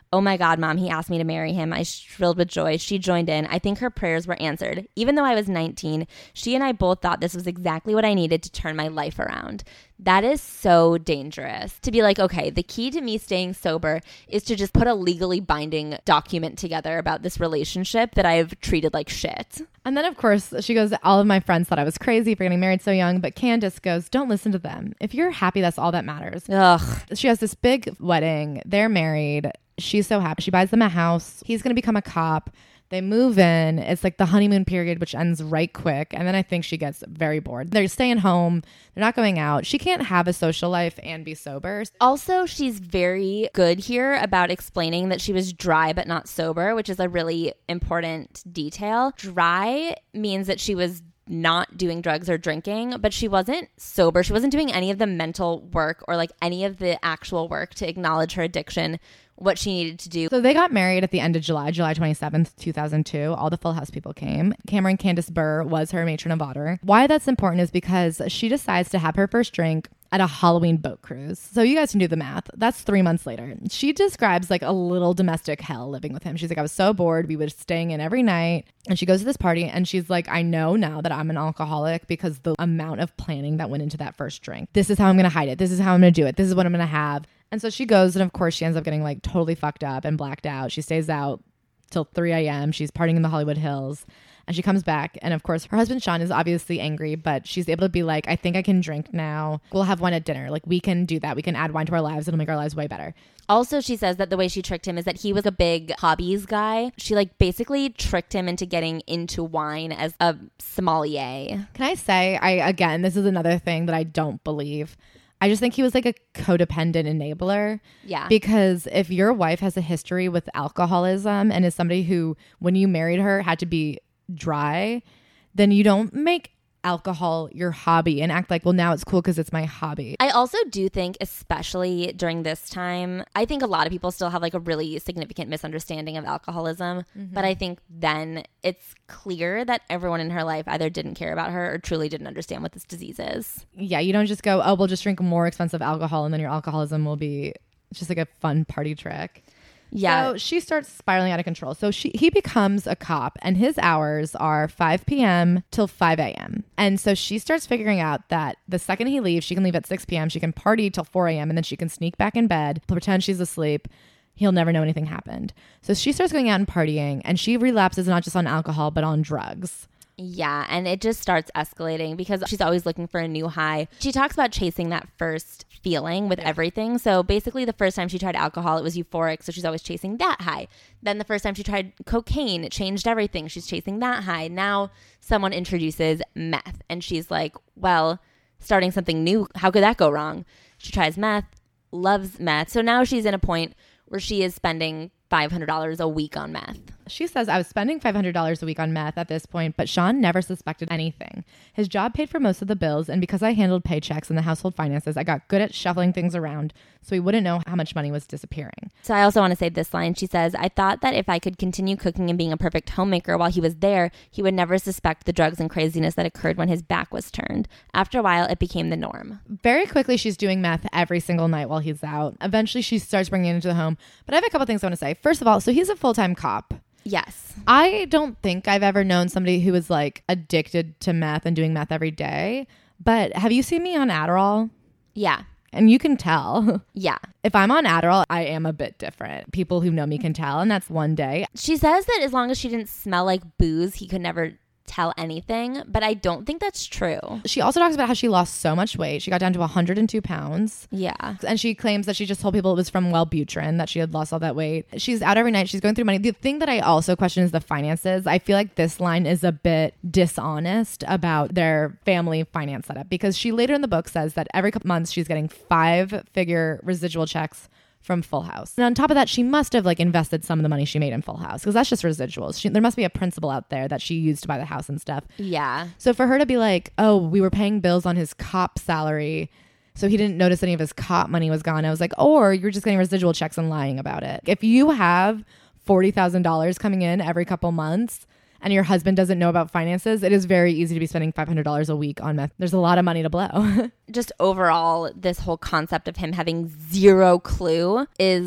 "Oh my God, Mom, he asked me to marry him." I shrilled with joy. She joined in. I think her prayers were answered. Even though I was nineteen, she and I both thought this was exactly what I needed to turn my life around. That is so dangerous. To be like, okay, the key to me staying sober is to just put a legally binding document together about this relationship that I've treated like shit. And then, of course, she goes, all of my friends thought I was crazy for getting married so young, but Candace goes, don't listen to them. If you're happy, that's all that matters. Ugh. She has this big wedding. They're married. She's so happy. She buys them a house. He's going to become a cop. They move in. It's like the honeymoon period, which ends right quick. And then I think she gets very bored. They're staying home. They're not going out. She can't have a social life and be sober. Also, she's very good here about explaining that she was dry but not sober, which is a really important detail. Dry means that she was not doing drugs or drinking, but she wasn't sober. She wasn't doing any of the mental work or like any of the actual work to acknowledge her addiction, what she needed to do. So they got married at the end of July, July twenty-seventh, two thousand two. All the Full House people came. Cameron Candace Burr was her matron of honor. Why that's important is because she decides to have her first drink at a Halloween boat cruise. So you guys can do the math. That's three months later. She describes like a little domestic hell living with him. She's like, I was so bored. We were staying in every night. And she goes to this party and she's like, I know now that I'm an alcoholic because the amount of planning that went into that first drink. This is how I'm going to hide it. This is how I'm going to do it. This is what I'm going to have. And so she goes, and of course she ends up getting like totally fucked up and blacked out. She stays out till three a.m. She's partying in the Hollywood Hills. And she comes back, and of course, her husband, Sean, is obviously angry, but she's able to be like, I think I can drink now. We'll have wine at dinner. Like, we can do that. We can add wine to our lives. It'll make our lives way better. Also, she says that the way she tricked him is that he was a big hobbies guy. She, like, basically tricked him into getting into wine as a sommelier. Can I say, I again, this is another thing that I don't believe. I just think he was like a codependent enabler. Yeah. Because if your wife has a history with alcoholism and is somebody who, when you married her, had to be dry, then you don't make alcohol your hobby and act like, well, now it's cool because it's my hobby. I also do think, especially during this time, I think a lot of people still have like a really significant misunderstanding of alcoholism. Mm-hmm. But I think then it's clear that everyone in her life either didn't care about her or truly didn't understand what this disease is. Yeah, you don't just go, oh, we'll just drink more expensive alcohol and then your alcoholism will be just like a fun party trick. Yeah. So she starts spiraling out of control. So she he becomes a cop and his hours are five p.m. till five a.m. And so she starts figuring out that the second he leaves, she can leave at six p.m. She can party till four a.m. and then she can sneak back in bed, pretend she's asleep. He'll never know anything happened. So she starts going out and partying and she relapses not just on alcohol, but on drugs. Yeah, and it just starts escalating because she's always looking for a new high. She talks about chasing that first feeling with yeah. everything. So basically the first time she tried alcohol, it was euphoric. So she's always chasing that high. Then the first time she tried cocaine, it changed everything. She's chasing that high. Now someone introduces meth and she's like, well, starting something new, how could that go wrong? She tries meth, loves meth. So now she's in a point where she is spending five hundred dollars a week on meth. She says, I was spending five hundred dollars a week on meth at this point, but Sean never suspected anything. His job paid for most of the bills, and because I handled paychecks and the household finances, I got good at shuffling things around so he wouldn't know how much money was disappearing. So I also want to say this line. She says, I thought that if I could continue cooking and being a perfect homemaker while he was there, he would never suspect the drugs and craziness that occurred when his back was turned. After a while, it became the norm. Very quickly, she's doing meth every single night while he's out. Eventually, she starts bringing it into the home. But I have a couple things I want to say. First of all, so he's a full-time cop. Yes. I don't think I've ever known somebody who was like addicted to meth and doing meth every day. But have you seen me on Adderall? Yeah. And you can tell. Yeah. If I'm on Adderall, I am a bit different. People who know me can tell. And that's one day. She says that as long as she didn't smell like booze, he could never tell anything, but I don't think that's true. She also talks about how she lost so much weight. She got down to one hundred two pounds. Yeah. And she claims that she just told people it was from Wellbutrin, that she had lost all that weight. She's out every night. She's going through money. The thing that I also question is the finances. I feel like this line is a bit dishonest about their family finance setup because she later in the book says that every couple months she's getting five figure residual checks from Full House. And on top of that, she must have like invested some of the money she made in Full House because that's just residuals. She, there must be a principal out there that she used to buy the house and stuff. Yeah. So for her to be like, oh, we were paying bills on his cop salary, so he didn't notice any of his cop money was gone. I was like, or you're just getting residual checks and lying about it. If you have forty thousand dollars coming in every couple months and your husband doesn't know about finances, it is very easy to be spending five hundred dollars a week on meth. There's a lot of money to blow. Just overall, this whole concept of him having zero clue is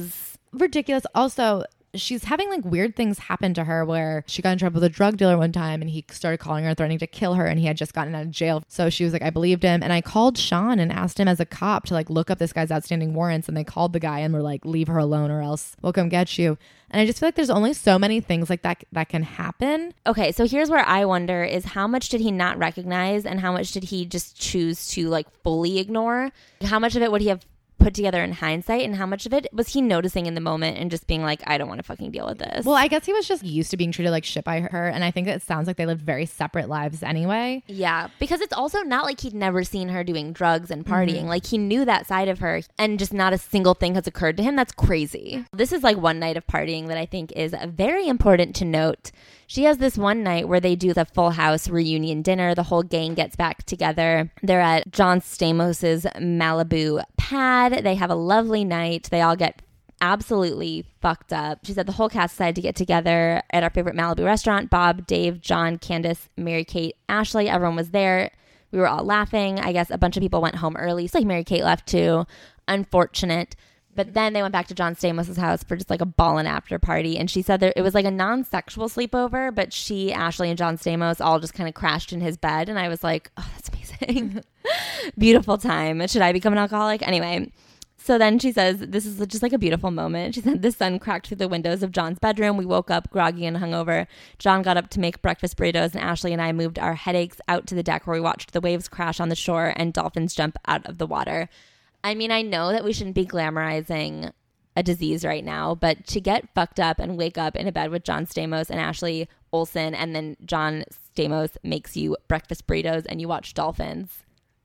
ridiculous. Also, she's having like weird things happen to her where she got in trouble with a drug dealer one time and he started calling her, threatening to kill her, and he had just gotten out of jail. So she was like, I believed him. And I called Sean and asked him as a cop to like look up this guy's outstanding warrants, and they called the guy and were like, leave her alone or else we'll come get you. And I just feel like there's only so many things like that that can happen. Okay, so here's where I wonder is how much did he not recognize and how much did he just choose to like fully ignore? How much of it would he have put together in hindsight, and how much of it was he noticing in the moment and just being like, I don't want to fucking deal with this? Well, I guess he was just used to being treated like shit by her, and I think it sounds like they lived very separate lives anyway. Yeah, because it's also not like he'd never seen her doing drugs and partying. Mm-hmm. Like he knew that side of her, and just not a single thing has occurred to him. That's crazy. This is like one night of partying that I think is very important to note. She has this one night where they do the Full House reunion dinner. The whole gang gets back together. They're at John Stamos's Malibu pad. They have a lovely night. They all get absolutely fucked up. She said the whole cast decided to get together at our favorite Malibu restaurant. Bob, Dave, John, Candace, Mary-Kate, Ashley. Everyone was there. We were all laughing. I guess a bunch of people went home early. So like Mary-Kate left too. Unfortunate. But then they went back to John Stamos' house for just like a ball and after party. And she said that it was like a non-sexual sleepover, but she, Ashley, and John Stamos all just kind of crashed in his bed. And I was like, oh, that's amazing. Beautiful time. Should I become an alcoholic? Anyway, so then she says, this is just like a beautiful moment. She said, the sun cracked through the windows of John's bedroom. We woke up groggy and hungover. John got up to make breakfast burritos, and Ashley and I moved our headaches out to the deck where we watched the waves crash on the shore and dolphins jump out of the water. I mean, I know that we shouldn't be glamorizing a disease right now, but to get fucked up and wake up in a bed with John Stamos and Ashley Olsen, and then John Stamos makes you breakfast burritos and you watch dolphins.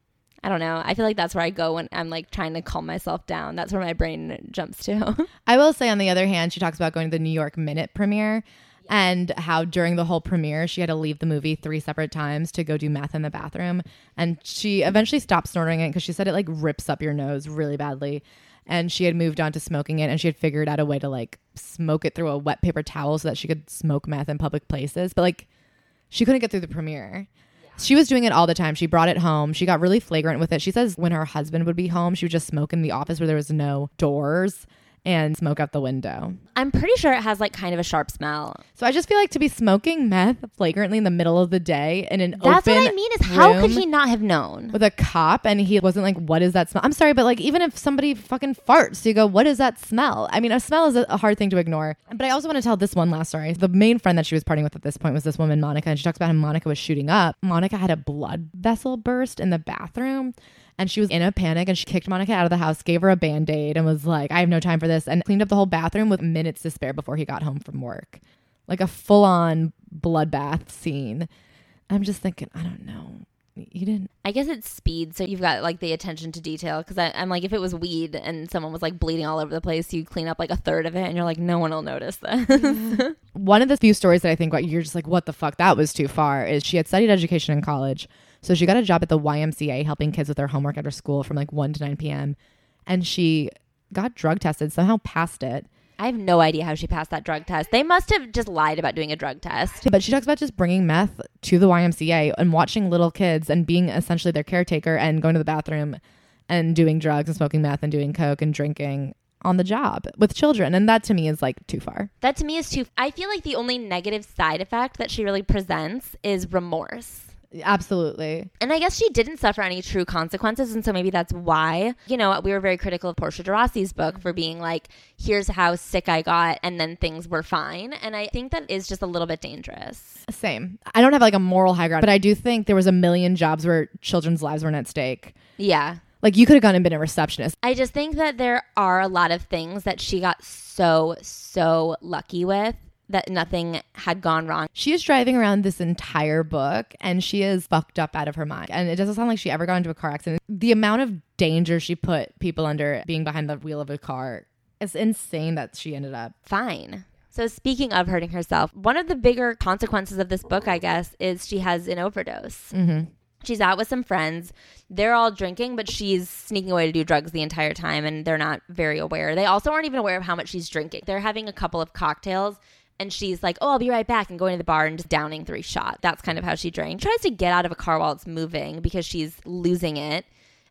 I don't know. I feel like that's where I go when I'm like trying to calm myself down. That's where my brain jumps to. I will say, on the other hand, she talks about going to the New York Minute premiere and how during the whole premiere, she had to leave the movie three separate times to go do meth in the bathroom. And she eventually stopped snorting it because she said it like rips up your nose really badly. And she had moved on to smoking it, and she had figured out a way to like smoke it through a wet paper towel so that she could smoke meth in public places. But like she couldn't get through the premiere. She was doing it all the time. She brought it home. She got really flagrant with it. She says when her husband would be home, she would just smoke in the office where there was no doors and smoke out the window. I'm pretty sure it has like kind of a sharp smell. So I just feel like to be smoking meth flagrantly in the middle of the day in an That's open what I mean is how could he not have known? With a cop, and he wasn't like, what is that smell? I'm sorry, but like even if somebody fucking farts, you go, what is that smell? I mean, a smell is a hard thing to ignore. But I also want to tell this one last story. The main friend that she was partying with at this point was this woman, Monica, and she talks about how Monica was shooting up. Monica had a blood vessel burst in the bathroom. And she was in a panic, and she kicked Monica out of the house, gave her a Band-Aid, and was like, I have no time for this, and cleaned up the whole bathroom with minutes to spare before he got home from work. Like a full-on bloodbath scene. I'm just thinking, I don't know. You didn't. I guess it's speed, so you've got like the attention to detail, because I'm like, if it was weed and someone was like bleeding all over the place, you clean up like a third of it, and you're like, no one will notice this. Yeah. One of the few stories that I think about, you're just like, what the fuck, that was too far, is she had studied education in college. So she got a job at the Y M C A helping kids with their homework after school from like one to nine p.m. And she got drug tested, somehow passed it. I have no idea how she passed that drug test. They must have just lied about doing a drug test. But she talks about just bringing meth to the Y M C A and watching little kids and being essentially their caretaker and going to the bathroom and doing drugs and smoking meth and doing coke and drinking on the job with children. And that to me is like too far. That to me is too... I feel like the only negative side effect that she really presents is remorse. Absolutely. And I guess she didn't suffer any true consequences, and so maybe that's why, you know, we were very critical of Portia de Rossi's book for being like, here's how sick I got, and then things were fine. And I think that is just a little bit dangerous. Same. I don't have like a moral high ground, but I do think there was a million jobs where children's lives were at stake. Yeah. Like you could have gone and been a receptionist. I just think that there are a lot of things that she got so, so lucky with, that nothing had gone wrong. She is driving around this entire book and she is fucked up out of her mind. And it doesn't sound like she ever got into a car accident. The amount of danger she put people under being behind the wheel of a car, it's insane that she ended up fine. So speaking of hurting herself, one of the bigger consequences of this book, I guess, is she has an overdose. Mm-hmm. She's out with some friends. They're all drinking, but she's sneaking away to do drugs the entire time, and they're not very aware. They also aren't even aware of how much she's drinking. They're having a couple of cocktails, and she's like, oh, I'll be right back, and going to the bar and just downing three shots. That's kind of how she drank. Tries to get out of a car while it's moving because she's losing it.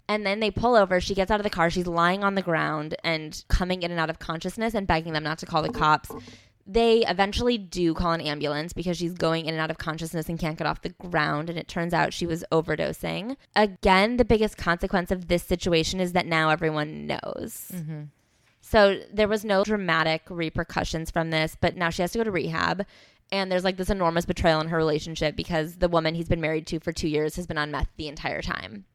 And then they pull over. She gets out of the car. She's lying on the ground and coming in and out of consciousness and begging them not to call the cops. They eventually do call an ambulance because she's going in and out of consciousness and can't get off the ground. And it turns out she was overdosing. Again, the biggest consequence of this situation is that now everyone knows. Mm-hmm. So there was no dramatic repercussions from this, but now she has to go to rehab. And there's like this enormous betrayal in her relationship because the woman he's been married to for two years has been on meth the entire time.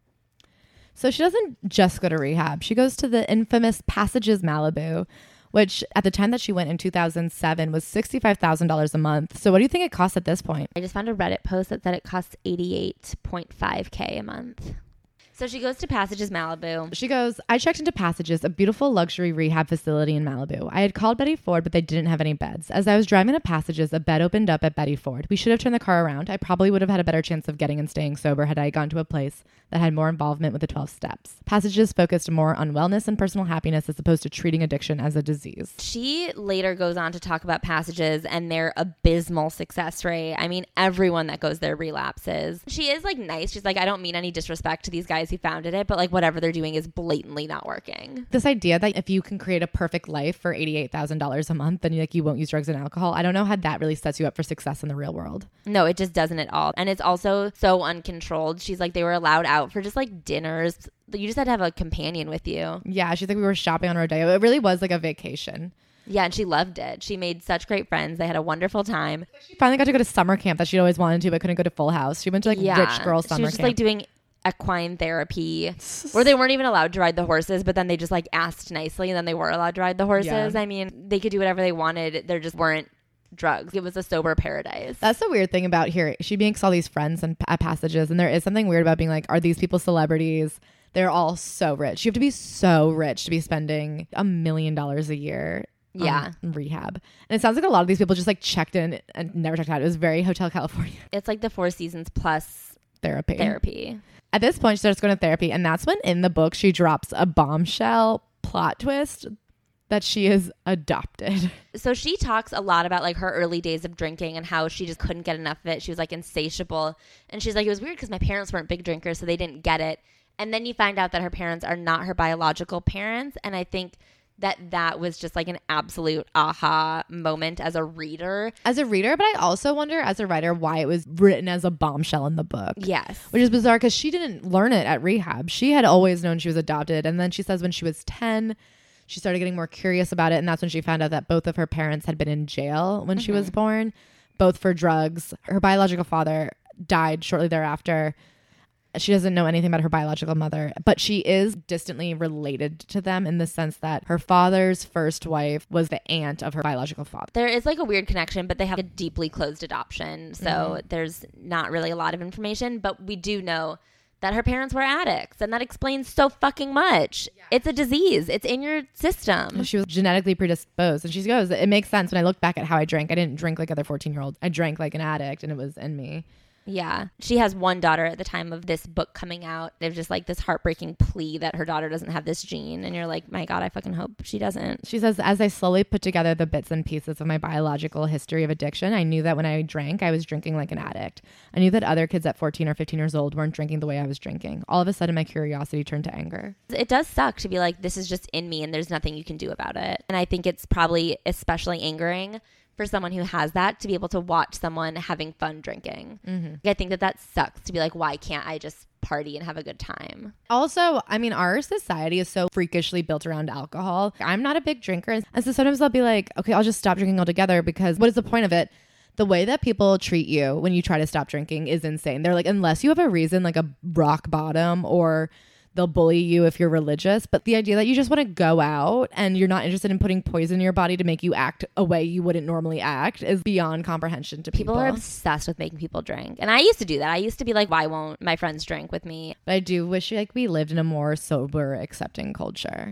So she doesn't just go to rehab. She goes to the infamous Passages Malibu, which at the time that she went in two thousand seven was sixty-five thousand dollars a month. So what do you think it costs at this point? I just found a Reddit post that said it costs eighty-eight point five K a month. So she goes to Passages Malibu. She goes, I checked into Passages, a beautiful luxury rehab facility in Malibu. I had called Betty Ford, but they didn't have any beds. As I was driving to Passages, a bed opened up at Betty Ford. We should have turned the car around. I probably would have had a better chance of getting and staying sober had I gone to a place that had more involvement with the twelve steps. Passages focused more on wellness and personal happiness as opposed to treating addiction as a disease. She later goes on to talk about Passages and their abysmal success rate. I mean, everyone that goes there relapses. She is like nice. She's like, I don't mean any disrespect to these guys who founded it, but like whatever they're doing is blatantly not working. This idea that if you can create a perfect life for eighty-eight thousand dollars a month, then you like you won't use drugs and alcohol. I don't know how that really sets you up for success in the real world. No, it just doesn't at all. And it's also so uncontrolled. She's like, they were allowed out for just like dinners. You just had to have a companion with you. Yeah, she's like, we were shopping on Rodeo. It really was like a vacation. Yeah, and she loved it. She made such great friends. They had a wonderful time. She finally got to go to summer camp that she'd always wanted to, but couldn't go to Full House. She went to like yeah. rich girl summer camp. She was just camp. like doing equine therapy where they weren't even allowed to ride the horses, but then they just like asked nicely and then they were allowed to ride the horses. Yeah. I mean, they could do whatever they wanted. There just weren't drugs. It was a sober paradise. That's the weird thing about here. She makes all these friends and at Passages, and there is something weird about being like, are these people celebrities? They're all so rich. You have to be so rich to be spending a million dollars a year. Yeah. On rehab. And it sounds like a lot of these people just like checked in and never checked out. It was very Hotel California. It's like the Four Seasons plus therapy. Therapy. At this point, she starts going to therapy, and that's when in the book she drops a bombshell plot twist that she is adopted. So she talks a lot about like her early days of drinking and how she just couldn't get enough of it. She was like insatiable. And she's like, it was weird because my parents weren't big drinkers, so they didn't get it. And then you find out that her parents are not her biological parents. And I think that that was just like an absolute aha moment as a reader. As a reader, but I also wonder as a writer why it was written as a bombshell in the book. Yes. Which is bizarre because she didn't learn it at rehab. She had always known she was adopted. And then she says when she was ten, she started getting more curious about it. And that's when she found out that both of her parents had been in jail when mm-hmm. she was born, both for drugs. Her biological father died shortly thereafter. She doesn't know anything about her biological mother, but she is distantly related to them in the sense that her father's first wife was the aunt of her biological father. There is like a weird connection, but they have a deeply closed adoption. So mm-hmm. there's not really a lot of information, but we do know that her parents were addicts, and that explains so fucking much. Yeah. It's a disease. It's in your system. She was genetically predisposed, and she goes, it makes sense when I look back at how I drank. I didn't drink like other fourteen-year-olds. I drank like an addict, and it was in me. Yeah. She has one daughter at the time of this book coming out. There's just like this heartbreaking plea that her daughter doesn't have this gene. And you're like, my God, I fucking hope she doesn't. She says, as I slowly put together the bits and pieces of my biological history of addiction, I knew that when I drank, I was drinking like an addict. I knew that other kids at fourteen or fifteen years old weren't drinking the way I was drinking. All of a sudden, my curiosity turned to anger. It does suck to be like, this is just in me and there's nothing you can do about it. And I think it's probably especially angering for someone who has that to be able to watch someone having fun drinking. Mm-hmm. I think that that sucks to be like, why can't I just party and have a good time? Also, I mean, our society is so freakishly built around alcohol. I'm not a big drinker. And so sometimes I'll be like, okay, I'll just stop drinking altogether because what is the point of it? The way that people treat you when you try to stop drinking is insane. They're like, unless you have a reason like a rock bottom or they'll bully you if you're religious. But the idea that you just want to go out and you're not interested in putting poison in your body to make you act a way you wouldn't normally act is beyond comprehension to people. People are obsessed with making people drink. And I used to do that. I used to be like, why won't my friends drink with me? But I do wish like we lived in a more sober, accepting culture. And I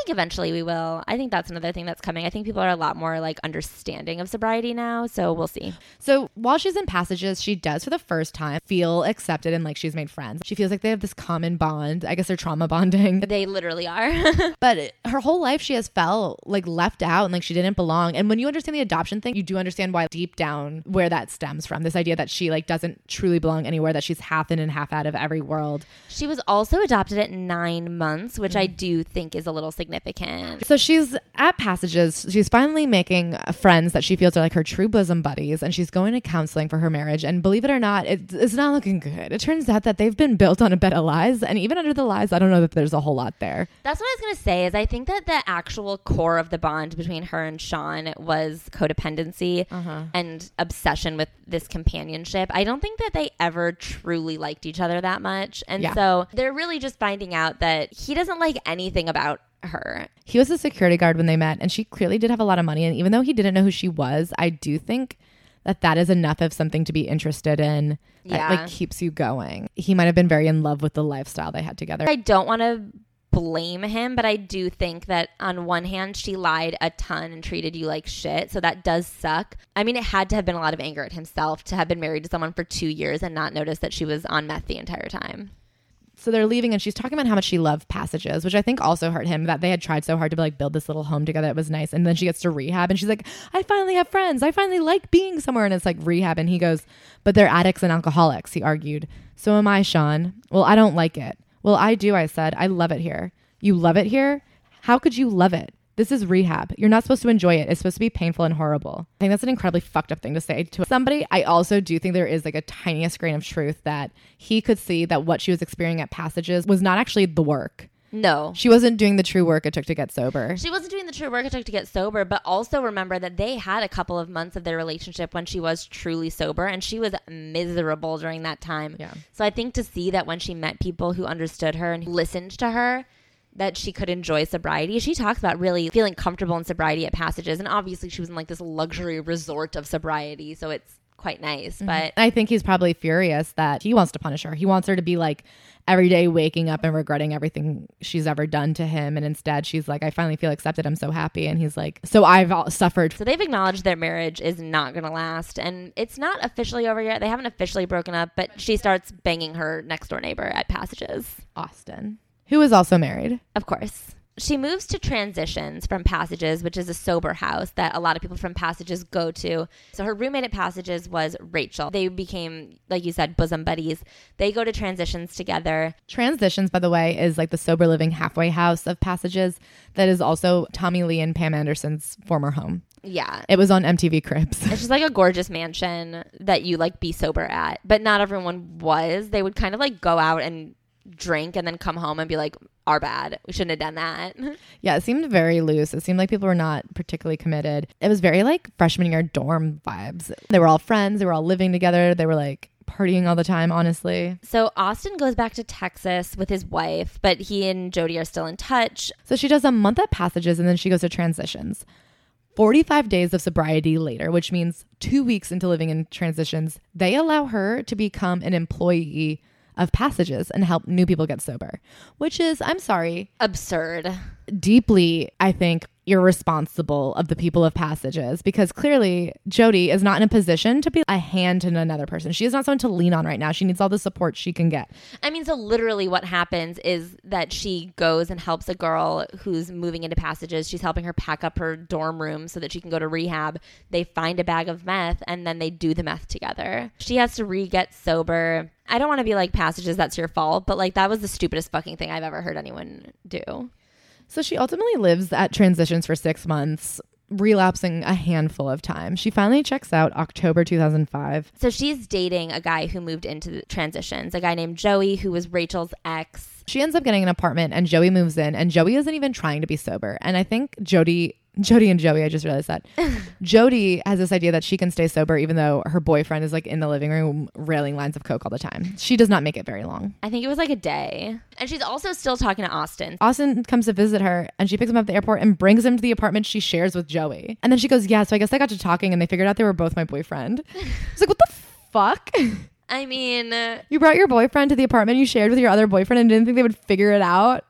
think eventually we will. I think that's another thing that's coming. I think people are a lot more like understanding of sobriety now, so we'll see. So while she's in Passages, she does for the first time feel accepted and like she's made friends. She feels like they have this common bond. I guess they're trauma bonding. They literally are. But her whole life she has felt like left out and like she didn't belong. And when you understand the adoption thing, you do understand why deep down where that stems from. This idea that she like doesn't truly belong anywhere, that she's half in and half out of every world. She was also adopted at nine months, which mm. I do think is a little significant. So she's at Passages. She's finally making friends that she feels are like her true bosom buddies, and she's going to counseling for her marriage. And believe it or not, it, it's not looking good. It turns out that they've been built on a bed of lies, and even under the lies, I don't know that there's a whole lot there. That's what I was going to say, is I think that the actual core of the bond between her and Sean was codependency uh-huh. and obsession with this companionship. I don't think that they ever truly liked each other that much. And yeah. so they're really just finding out that he doesn't like anything about her. He was a security guard when they met, and she clearly did have a lot of money. And even though he didn't know who she was, I do think that that is enough of something to be interested in that yeah. like keeps you going. He might have been very in love with the lifestyle they had together. I don't want to blame him, but I do think that on one hand she lied a ton and treated you like shit, so that does suck. I mean, it had to have been a lot of anger at himself to have been married to someone for two years and not notice that she was on meth the entire time. So they're leaving and she's talking about how much she loved Passages, which I think also hurt him, that they had tried so hard to like build this little home together. It was nice. And then she gets to rehab and she's like, I finally have friends. I finally like being somewhere. And it's like rehab. And he goes, but they're addicts and alcoholics, he argued. So am I, Sean. Well, I don't like it. Well, I do, I said. I love it here. You love it here? How could you love it? This is rehab. You're not supposed to enjoy it. It's supposed to be painful and horrible. I think that's an incredibly fucked up thing to say to somebody. I also do think there is like a tiniest grain of truth that he could see that what she was experiencing at Passages was not actually the work. No. She wasn't doing the true work it took to get sober. She wasn't doing the true work it took to get sober, but also remember that they had a couple of months of their relationship when she was truly sober, and she was miserable during that time. Yeah. So I think to see that when she met people who understood her and listened to her, that she could enjoy sobriety. She talks about really feeling comfortable in sobriety at Passages, and obviously she was in like this luxury resort of sobriety, so it's quite nice. Mm-hmm. But I think he's probably furious that he wants to punish her. He wants her to be like every day waking up and regretting everything she's ever done to him, and instead she's like, I finally feel accepted, I'm so happy. And he's like, so I've all suffered. So they've acknowledged their marriage is not gonna last, and it's not officially over yet. They haven't officially broken up, but she starts banging her next door neighbor at Passages, Austin, who is also married. Of course. She moves to Transitions from Passages, which is a sober house that a lot of people from Passages go to. So her roommate at Passages was Rachel. They became, like you said, bosom buddies. They go to Transitions together. Transitions, by the way, is like the sober living halfway house of Passages that is also Tommy Lee and Pam Anderson's former home. Yeah. It was on M T V Cribs. It's just like a gorgeous mansion that you like be sober at. But not everyone was. They would kind of like go out and drink and then come home and be like, our bad, we shouldn't have done that. Yeah, it seemed very loose. It seemed like people were not particularly committed. It was very like freshman year dorm vibes. They were all friends, they were all living together, they were like partying all the time, honestly. So Austin goes back to Texas with his wife, but he and Jody are still in touch. So she does a month at Passages and then she goes to Transitions. forty-five days of sobriety later, which means two weeks into living in Transitions, they allow her to become an employee of Passages and help new people get sober, which is, I'm sorry, absurd. Deeply, I think, irresponsible of the people of Passages, because clearly Jody is not in a position to be a hand to another person. She is not someone to lean on right now. She needs all the support she can get. I mean, so literally what happens is that she goes and helps a girl who's moving into Passages. She's helping her pack up her dorm room so that she can go to rehab. They find a bag of meth and then they do the meth together. She has to re-get sober. I don't want to be like, Passages, that's your fault, but like that was the stupidest fucking thing I've ever heard anyone do. So she ultimately lives at Transitions for six months, relapsing a handful of times. She finally checks out October two thousand five. So she's dating a guy who moved into the Transitions, a guy named Joey, who was Rachel's ex. She ends up getting an apartment and Joey moves in, and Joey isn't even trying to be sober. And I think Jody... Jody and Joey, I just realized that. Jody has this idea that she can stay sober even though her boyfriend is like in the living room railing lines of coke all the time. She does not make it very long. I think it was like a day. And she's also still talking to Austin. Austin comes to visit her and she picks him up at the airport and brings him to the apartment she shares with Joey. And then she goes, yeah, so I guess I got to talking and they figured out they were both my boyfriend. It's like, what the fuck? I mean... You brought your boyfriend to the apartment you shared with your other boyfriend and didn't think they would figure it out?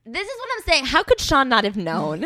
This is what I'm saying. How could Sean not have known?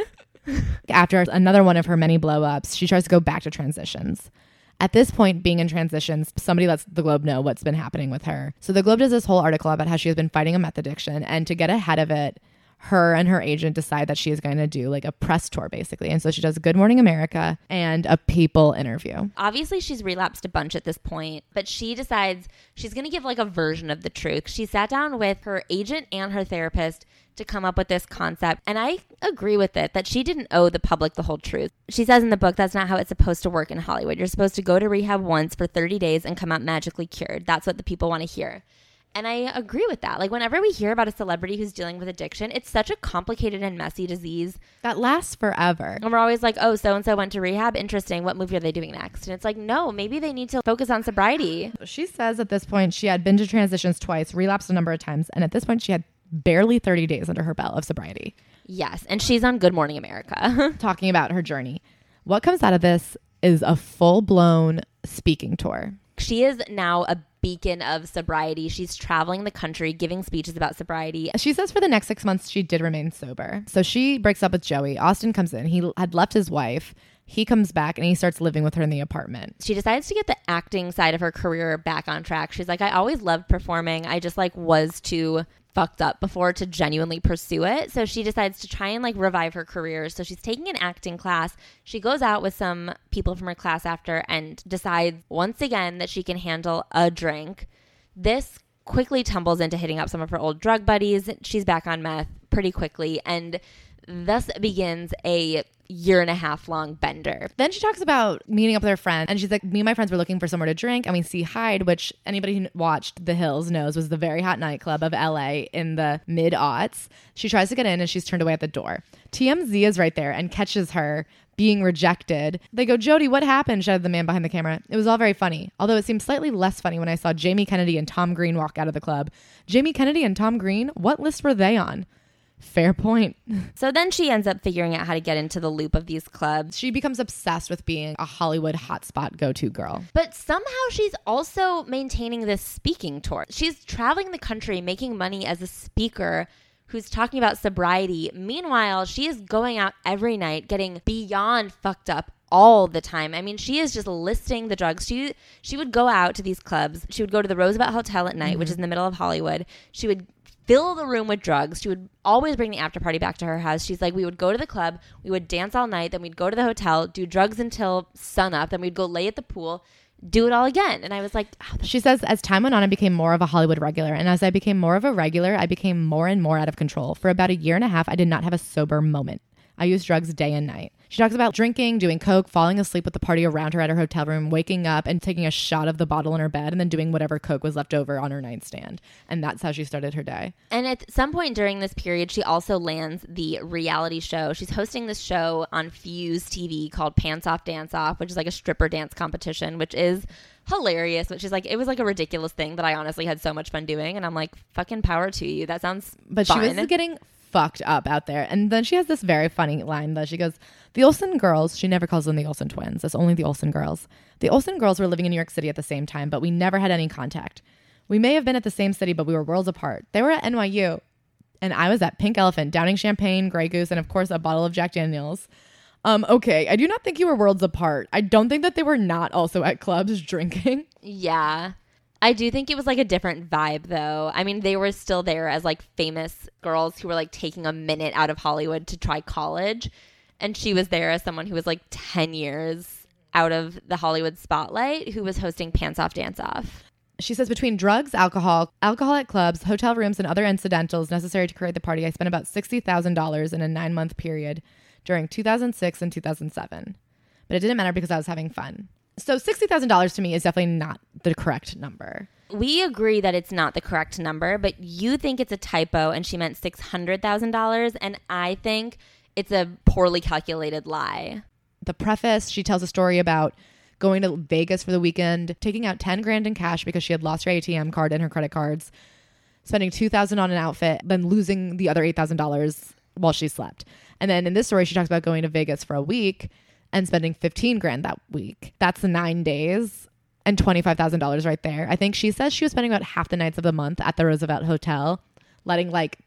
After another one of her many blow-ups, she tries to go back to transitions. At this point, being in transitions, somebody lets the Globe know what's been happening with her. So the Globe does this whole article about how she has been fighting a meth addiction, and to get ahead of it, her and her agent decide that she is going to do like a press tour, basically. And so she does Good Morning America and a People interview. Obviously, she's relapsed a bunch at this point, but she decides she's going to give like a version of the truth. She sat down with her agent and her therapist to come up with this concept. And I agree with it, that she didn't owe the public the whole truth. She says in the book, that's not how it's supposed to work in Hollywood. You're supposed to go to rehab once for thirty days and come out magically cured. That's what the people want to hear. And I agree with that. Like, whenever we hear about a celebrity who's dealing with addiction, it's such a complicated and messy disease that lasts forever. And we're always like, oh, so-and-so went to rehab. Interesting. What movie are they doing next? And it's like, no, maybe they need to focus on sobriety. She says at this point she had been to transitions twice, relapsed a number of times. And at this point, she had barely thirty days under her belt of sobriety. Yes. And she's on Good Morning America. Talking about her journey. What comes out of this is a full-blown speaking tour. She is now a beacon of sobriety. She's traveling the country, giving speeches about sobriety. She says for the next six months, she did remain sober. So she breaks up with Joey. Austin comes in. He had left his wife. He comes back and he starts living with her in the apartment. She decides to get the acting side of her career back on track. She's like, I always loved performing. I just like was too fucked up before to genuinely pursue it. So she decides to try and like revive her career. So she's taking an acting class. She goes out with some people from her class after and decides once again that she can handle a drink. This quickly tumbles into hitting up some of her old drug buddies. She's back on meth pretty quickly, and thus begins a year and a half long bender. Then she talks about meeting up with her friend, and she's like, me and my friends were looking for somewhere to drink, and we see Hyde, which anybody who watched The Hills knows was the very hot nightclub of L A in the mid-aughts. She tries to get in and she's turned away at the door. T M Z is right there and catches her being rejected. They go, Jody, what happened? Shouted the man behind the camera. It was all very funny, although it seemed slightly less funny when I saw Jamie Kennedy and Tom Green walk out of the club. Jamie Kennedy and Tom Green? What list were they on? Fair point. So then she ends up figuring out how to get into the loop of these clubs. She becomes obsessed with being a Hollywood hotspot go-to girl. But somehow she's also maintaining this speaking tour. She's traveling the country, making money as a speaker who's talking about sobriety. Meanwhile, she is going out every night, getting beyond fucked up all the time. I mean, she is just listing the drugs. She she would go out to these clubs. She would go to the Roosevelt Hotel at night, mm-hmm. which is in the middle of Hollywood. She would fill the room with drugs. She would always bring the after party back to her house. She's like, we would go to the club, we would dance all night, then we'd go to the hotel, do drugs until sunup, then we'd go lay at the pool, do it all again. And I was like, oh, she says, as time went on, I became more of a Hollywood regular. And as I became more of a regular, I became more and more out of control. For about a year and a half, I did not have a sober moment. I used drugs day and night. She talks about drinking, doing coke, falling asleep with the party around her at her hotel room, waking up and taking a shot of the bottle in her bed, and then doing whatever coke was left over on her nightstand. And that's how she started her day. And at some point during this period, she also lands the reality show. She's hosting this show on Fuse T V called Pants Off Dance Off, which is like a stripper dance competition, which is hilarious. But she's like, it was like a ridiculous thing that I honestly had so much fun doing. And I'm like, fucking power to you. That sounds But fun. She was getting fucked up out there. And then she has this very funny line that she goes, the Olsen girls, she never calls them the Olsen twins, it's only the Olsen girls. The Olsen girls were living in New York City at the same time, but we never had any contact. We may have been at the same city, but we were worlds apart. They were at N Y U, and I was at Pink Elephant, downing champagne, Grey Goose, and of course a bottle of Jack Daniels. Um, okay, I do not think you were worlds apart. I don't think that they were not also at clubs drinking. Yeah. I do think it was like a different vibe though. I mean, they were still there as like famous girls who were like taking a minute out of Hollywood to try college. And she was there as someone who was like ten years out of the Hollywood spotlight, who was hosting Pants Off Dance Off. She says, between drugs, alcohol, alcohol at clubs, hotel rooms, and other incidentals necessary to create the party, I spent about sixty thousand dollars in a nine-month period during two thousand six and two thousand seven. But it didn't matter because I was having fun. So sixty thousand dollars to me is definitely not the correct number. We agree that it's not the correct number, but you think it's a typo and she meant six hundred thousand dollars, and I think it's a poorly calculated lie. The preface, she tells a story about going to Vegas for the weekend, taking out ten grand in cash because she had lost her A T M card and her credit cards, spending two thousand dollars on an outfit, then losing the other eight thousand dollars while she slept. And then in this story, she talks about going to Vegas for a week and spending fifteen grand that week. That's the nine days and twenty-five thousand dollars right there. I think she says she was spending about half the nights of the month at the Roosevelt Hotel, letting like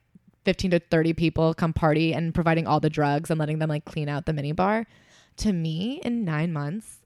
fifteen to thirty people come party and providing all the drugs and letting them like clean out the minibar. To me, in nine months,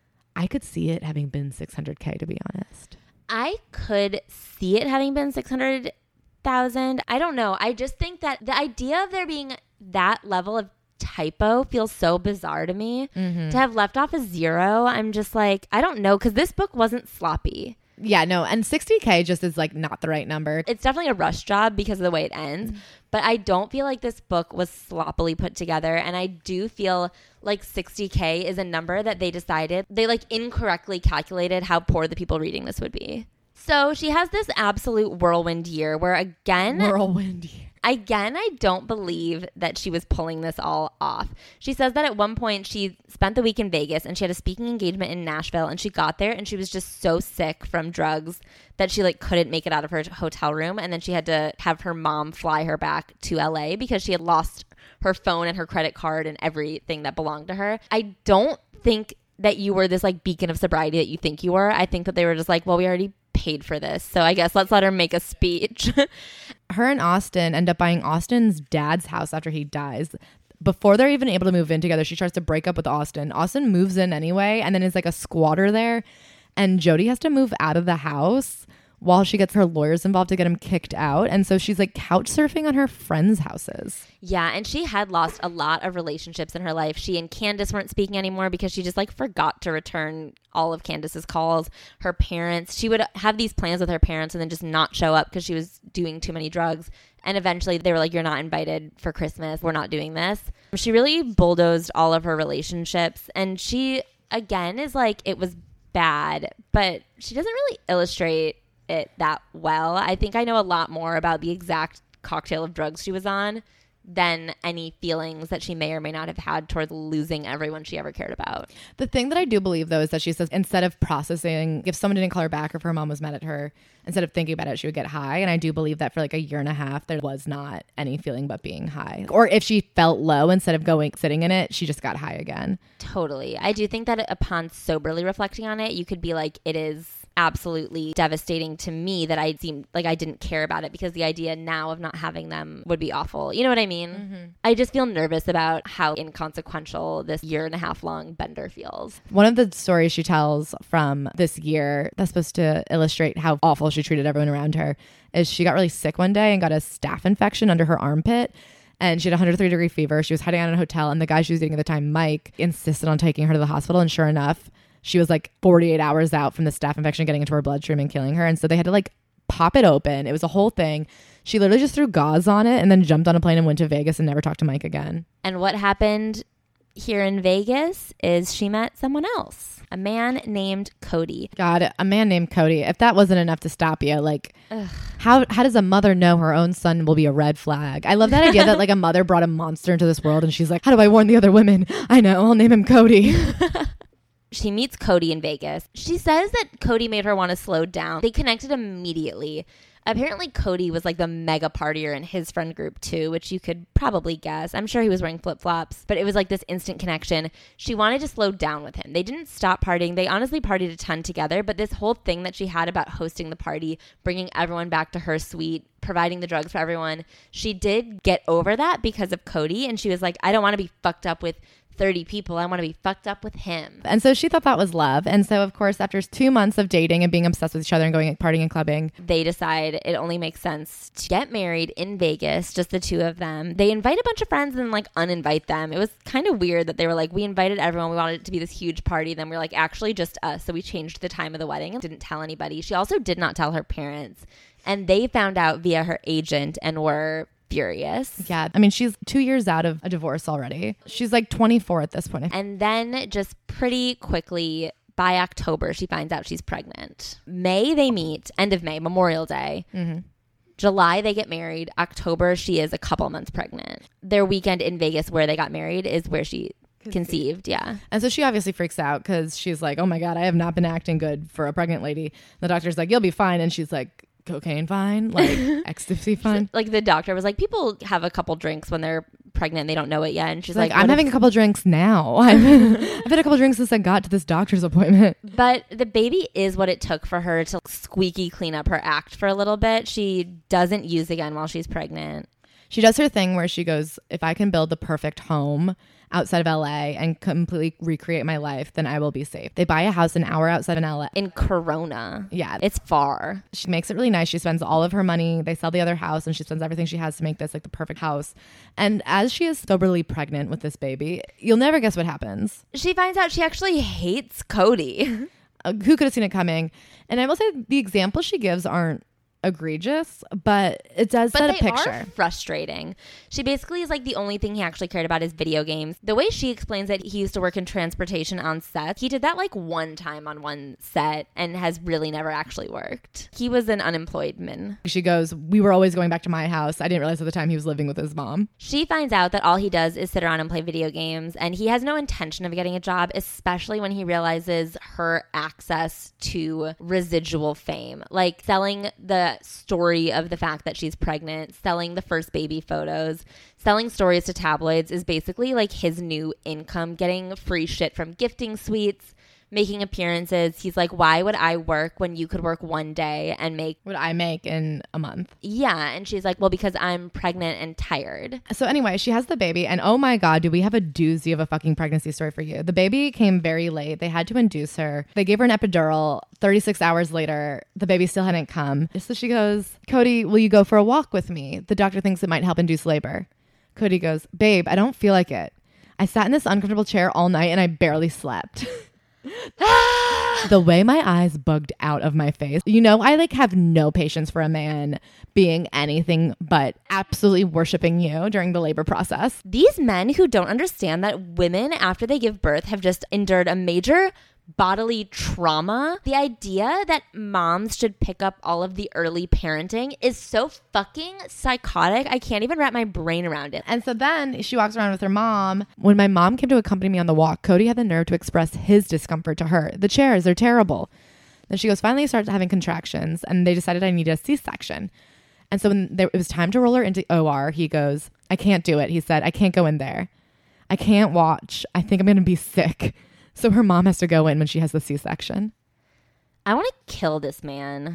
I could see it having been six hundred K, to be honest. I could see it having been six hundred thousand. I don't know. I just think that the idea of there being that level of typo feels so bizarre to me. Mm-hmm. To have left off a zero, I'm just like, I don't know, because this book wasn't sloppy. Yeah, no, and sixty K just is like not the right number. It's definitely a rush job because of the way it ends, mm-hmm. but I don't feel like this book was sloppily put together, and I do feel like sixty K is a number that they decided, they like incorrectly calculated how poor the people reading this would be. So she has this absolute whirlwind year where again... Whirlwind year. Again, I don't believe that she was pulling this all off. She says that at one point she spent the week in Vegas and she had a speaking engagement in Nashville, and she got there and she was just so sick from drugs that she like couldn't make it out of her hotel room, and then she had to have her mom fly her back to L A because she had lost her phone and her credit card and everything that belonged to her. I don't think that you were this like beacon of sobriety that you think you were. I think that they were just like, well, we already paid for this, so I guess let's let her make a speech. Her and Austin end up buying Austin's dad's house after he dies. Before they're even able to move in together, she tries to break up with Austin. Austin moves in anyway, and then is like a squatter there, and Jody has to move out of the house while she gets her lawyers involved to get him kicked out. And so she's like couch surfing on her friends' houses. Yeah, and she had lost a lot of relationships in her life. She and Candace weren't speaking anymore because she just like forgot to return all of Candace's calls. Her parents, she would have these plans with her parents and then just not show up because she was doing too many drugs. And eventually they were like, you're not invited for Christmas. We're not doing this. She really bulldozed all of her relationships. And she, again, is like, it was bad, but she doesn't really illustrate it that well. I think I know a lot more about the exact cocktail of drugs she was on than any feelings that she may or may not have had towards losing everyone she ever cared about. The thing that I do believe, though, is that she says instead of processing, if someone didn't call her back or if her mom was mad at her, instead of thinking about it, she would get high. And I do believe that for like a year and a half, there was not any feeling but being high. Or if she felt low, instead of going sitting in it, she just got high again. Totally. I do think that upon soberly reflecting on it, you could be like, it is absolutely devastating to me that I seemed like I didn't care about it because the idea now of not having them would be awful. You know what I mean? Mm-hmm. I just feel nervous about how inconsequential this year and a half long bender feels. One of the stories she tells from this year that's supposed to illustrate how awful she treated everyone around her is she got really sick one day and got a staph infection under her armpit. And she had a one hundred three degree fever. She was hiding out in a hotel, and the guy she was dating at the time, Mike, insisted on taking her to the hospital. And sure enough, she was like forty-eight hours out from the staph infection getting into her bloodstream and killing her. And so they had to like pop it open. It was a whole thing. She literally just threw gauze on it and then jumped on a plane and went to Vegas and never talked to Mike again. And what happened here in Vegas is she met someone else, a man named Cody. God, a man named Cody. If that wasn't enough to stop you, like Ugh. how how does a mother know her own son will be a red flag? I love that idea that like a mother brought a monster into this world and she's like, how do I warn the other women? I know, I'll name him Cody. She meets Cody in Vegas. She says that Cody made her want to slow down. They connected immediately. Apparently, Cody was like the mega partier in his friend group too, which you could probably guess. I'm sure he was wearing flip-flops, but it was like this instant connection. She wanted to slow down with him. They didn't stop partying. They honestly partied a ton together, but this whole thing that she had about hosting the party, bringing everyone back to her suite, providing the drugs for everyone, she did get over that because of Cody, and she was like, I don't want to be fucked up with thirty people. I want to be fucked up with him. And so she thought that was love. And so, of course, after two months of dating and being obsessed with each other and going partying and clubbing, they decide it only makes sense to get married in Vegas, just the two of them. They invite a bunch of friends and like uninvite them. It was kind of weird that they were like, we invited everyone. We wanted it to be this huge party. Then we we're like, actually just us. So we changed the time of the wedding and didn't tell anybody. She also did not tell her parents. And they found out via her agent and were furious. Yeah. I mean, she's two years out of a divorce already. She's like twenty-four at this point. And then just pretty quickly by October, she finds out she's pregnant. May, they meet. End of May, Memorial Day. Mm-hmm. July, they get married. October, she is a couple months pregnant. Their weekend in Vegas where they got married is where she conceived. conceived. Yeah. And so she obviously freaks out because she's like, oh my God, I have not been acting good for a pregnant lady. The doctor's like, you'll be fine. And she's like, cocaine fine, like ecstasy fine. Like the doctor was like, people have a couple drinks when they're pregnant, they don't know it yet. And she's like, like I'm having a couple drinks now. I've, I've had a couple drinks since I got to this doctor's appointment. But the baby is what it took for her to squeaky clean up her act for a little bit. She doesn't use again while she's pregnant. She does her thing where she goes, if I can build the perfect home outside of L A and completely recreate my life, then I will be safe. They buy a house an hour outside of L A. In Corona. Yeah. It's far. She makes it really nice. She spends all of her money. They sell the other house and she spends everything she has to make this like the perfect house. And as she is soberly pregnant with this baby, you'll never guess what happens. She finds out she actually hates Cody. Uh, who could have seen it coming? And I will say the examples she gives aren't egregious, but it does But set they a picture. are frustrating. She basically is like the only thing he actually cared about is video games. The way she explains that he used to work in transportation on set, he did that like one time on one set and has really never actually worked. He was an unemployed man. She goes, we were always going back to my house. I didn't realize at the time he was living with his mom. She finds out that all he does is sit around and play video games, and he has no intention of getting a job, especially when he realizes her access to residual fame, like selling the story of the fact that she's pregnant, selling the first baby photos, selling stories to tabloids is basically like his new income, getting free shit from gifting suites, making appearances. He's like, why would I work when you could work one day and make What I make in a month. Yeah. And she's like, well, because I'm pregnant and tired. So anyway, she has the baby, and oh my God, do we have a doozy of a fucking pregnancy story for you. The baby came very late. They had to induce her. They gave her an epidural. thirty-six hours later, the baby still hadn't come. So she goes, Cody, will you go for a walk with me? The doctor thinks it might help induce labor. Cody goes, babe, I don't feel like it. I sat in this uncomfortable chair all night and I barely slept. The way my eyes bugged out of my face. You know, I like have no patience for a man being anything but absolutely worshiping you during the labor process. These men who don't understand that women after they give birth have just endured a major bodily trauma. The idea that moms should pick up all of the early parenting is so fucking psychotic. I can't even wrap my brain around it. And so then she walks around with her mom. When my mom came to accompany me on the walk, Cody had the nerve to express his discomfort to her. The chairs, they're terrible. Then she goes, finally started having contractions and they decided I needed a C-section. And so when there, it was time to roll her into O R, he goes, I can't do it. He said, I can't go in there. I can't watch. I think I'm going to be sick. So her mom has to go in when she has the C-section. I want to kill this man.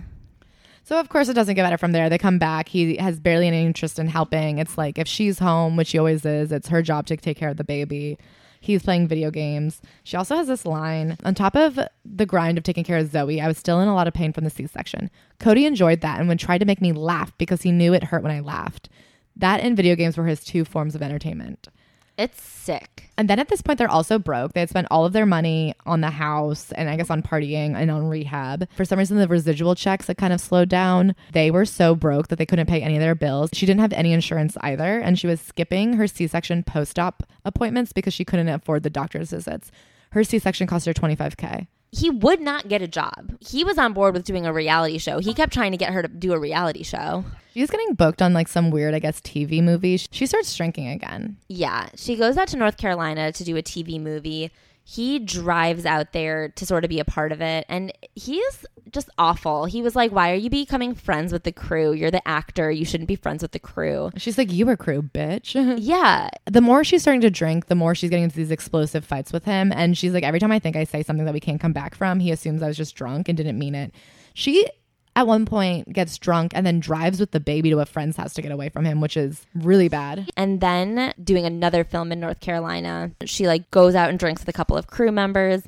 So of course it doesn't get better from there. They come back. He has barely any interest in helping. It's like if she's home, which she always is, it's her job to take care of the baby. He's playing video games. She also has this line, on top of the grind of taking care of Zoe, I was still in a lot of pain from the C-section. Cody enjoyed that and would try to make me laugh because he knew it hurt when I laughed. That and video games were his two forms of entertainment. It's sick. And then at this point, they're also broke. They had spent all of their money on the house and I guess on partying and on rehab. For some reason, the residual checks had kind of slowed down. They were so broke that they couldn't pay any of their bills. She didn't have any insurance either. And she was skipping her C-section post-op appointments because she couldn't afford the doctor's visits. Her C-section cost her twenty-five K. He would not get a job. He was on board with doing a reality show. He kept trying to get her to do a reality show. She's getting booked on like some weird, I guess, T V movie. She starts drinking again. Yeah. She goes out to North Carolina to do a T V movie. He drives out there to sort of be a part of it. And he's just awful. He was like, why are you becoming friends with the crew? You're the actor. You shouldn't be friends with the crew. She's like, you were crew, bitch. Yeah. The more she's starting to drink, the more she's getting into these explosive fights with him. And she's like, every time I think I say something that we can't come back from, he assumes I was just drunk and didn't mean it. She, at one point, gets drunk and then drives with the baby to a friend's house to get away from him, which is really bad. And then doing another film in North Carolina, she like goes out and drinks with a couple of crew members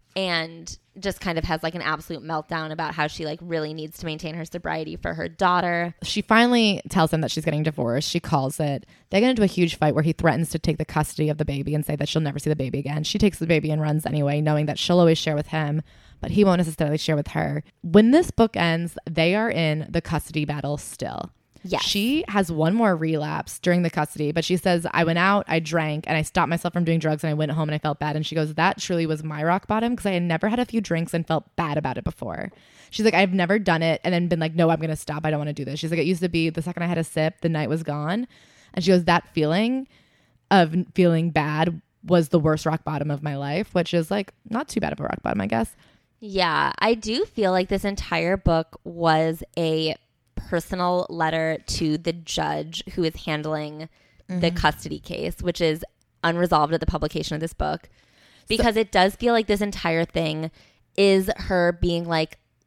and just kind of has like an absolute meltdown about how she like really needs to maintain her sobriety for her daughter. She finally tells him that she's getting divorced. She calls it. They get into a huge fight where he threatens to take the custody of the baby and say that she'll never see the baby again. She takes the baby and runs anyway, knowing that she'll always share with him, but he won't necessarily share with her. When this book ends, they are in the custody battle still. Yes. She has one more relapse during the custody, but she says, I went out, I drank, and I stopped myself from doing drugs, and I went home and I felt bad. And she goes, that truly was my rock bottom because I had never had a few drinks and felt bad about it before. She's like, I've never done it and then been like, no, I'm going to stop. I don't want to do this. She's like, it used to be the second I had a sip, the night was gone. And she goes, that feeling of feeling bad was the worst rock bottom of my life, which is like not too bad of a rock bottom, I guess. Yeah, I do feel like this entire book was a personal letter to the judge who is handling mm-hmm. the custody case, which is unresolved at the publication of this book, because so, it does feel like this entire thing is her being like,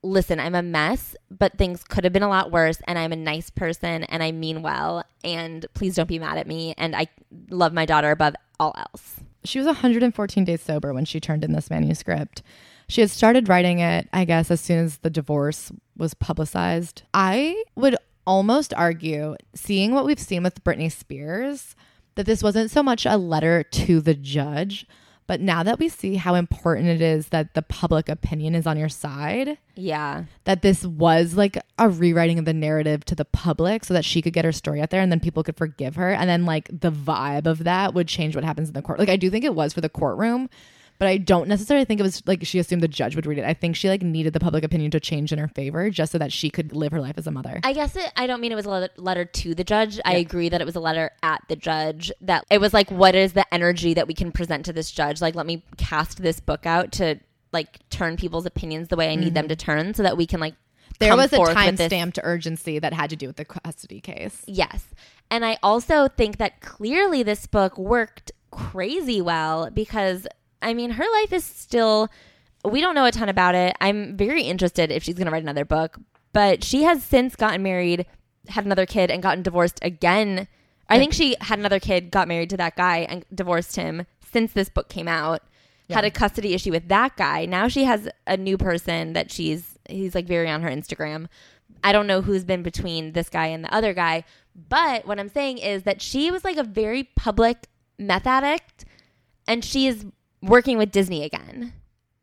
listen, I'm a mess, but things could have been a lot worse, and I'm a nice person, and I mean well, and please don't be mad at me, and I love my daughter above all else. She was one hundred fourteen days sober when she turned in this manuscript. She had started writing it, I guess, as soon as the divorce was publicized. I would almost argue, seeing what we've seen with Britney Spears, that this wasn't so much a letter to the judge, but now that we see how important it is that the public opinion is on your side, yeah, that this was like a rewriting of the narrative to the public so that she could get her story out there and then people could forgive her. And then like the vibe of that would change what happens in the court. Like I do think it was for the courtroom, but I don't necessarily think it was like she assumed the judge would read it. I think she like needed the public opinion to change in her favor just so that she could live her life as a mother. I guess it, I don't mean it was a letter, letter to the judge. Yeah. I agree that it was a letter at the judge. That it was like, what is the energy that we can present to this judge? Like, let me cast this book out to like turn people's opinions the way I need mm-hmm. them to turn so that we can like there was a time-stamped urgency that had to do with the custody case. Yes. And I also think that clearly this book worked crazy well because I mean, her life is still, we don't know a ton about it. I'm very interested if she's going to write another book, but she has since gotten married, had another kid, and gotten divorced again. I think she had another kid, got married to that guy, and divorced him since this book came out. Yeah. Had a custody issue with that guy. Now she has a new person that she's, he's like very on her Instagram. I don't know who's been between this guy and the other guy, but what I'm saying is that she was like a very public meth addict, and she is working with Disney again.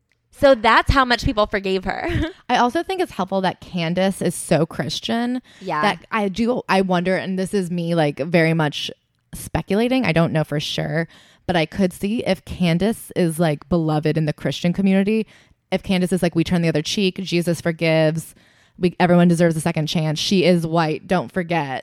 So that's how much people forgave her. I also think it's helpful that Candace is so Christian. Yeah. That I do, I wonder, and this is me like very much speculating. I don't know for sure, but I could see if Candace is like beloved in the Christian community. If Candace is like, we turn the other cheek, Jesus forgives, we, everyone deserves a second chance. She is white. Don't forget.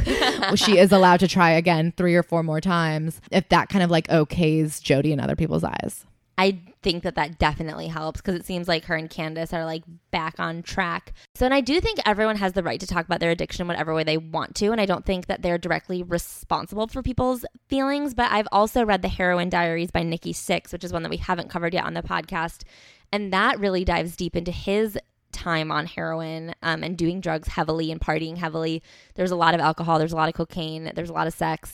She is allowed to try again three or four more times. If that kind of like okays Jodi in other people's eyes. I think that that definitely helps because it seems like her and Candace are like back on track. So, and I do think everyone has the right to talk about their addiction whatever way they want to. And I don't think that they're directly responsible for people's feelings. But I've also read The Heroin Diaries by Nikki Sixx, which is one that we haven't covered yet on the podcast. And that really dives deep into his time on heroin um, and doing drugs heavily and partying heavily. There's a lot of alcohol. There's a lot of cocaine. There's a lot of sex.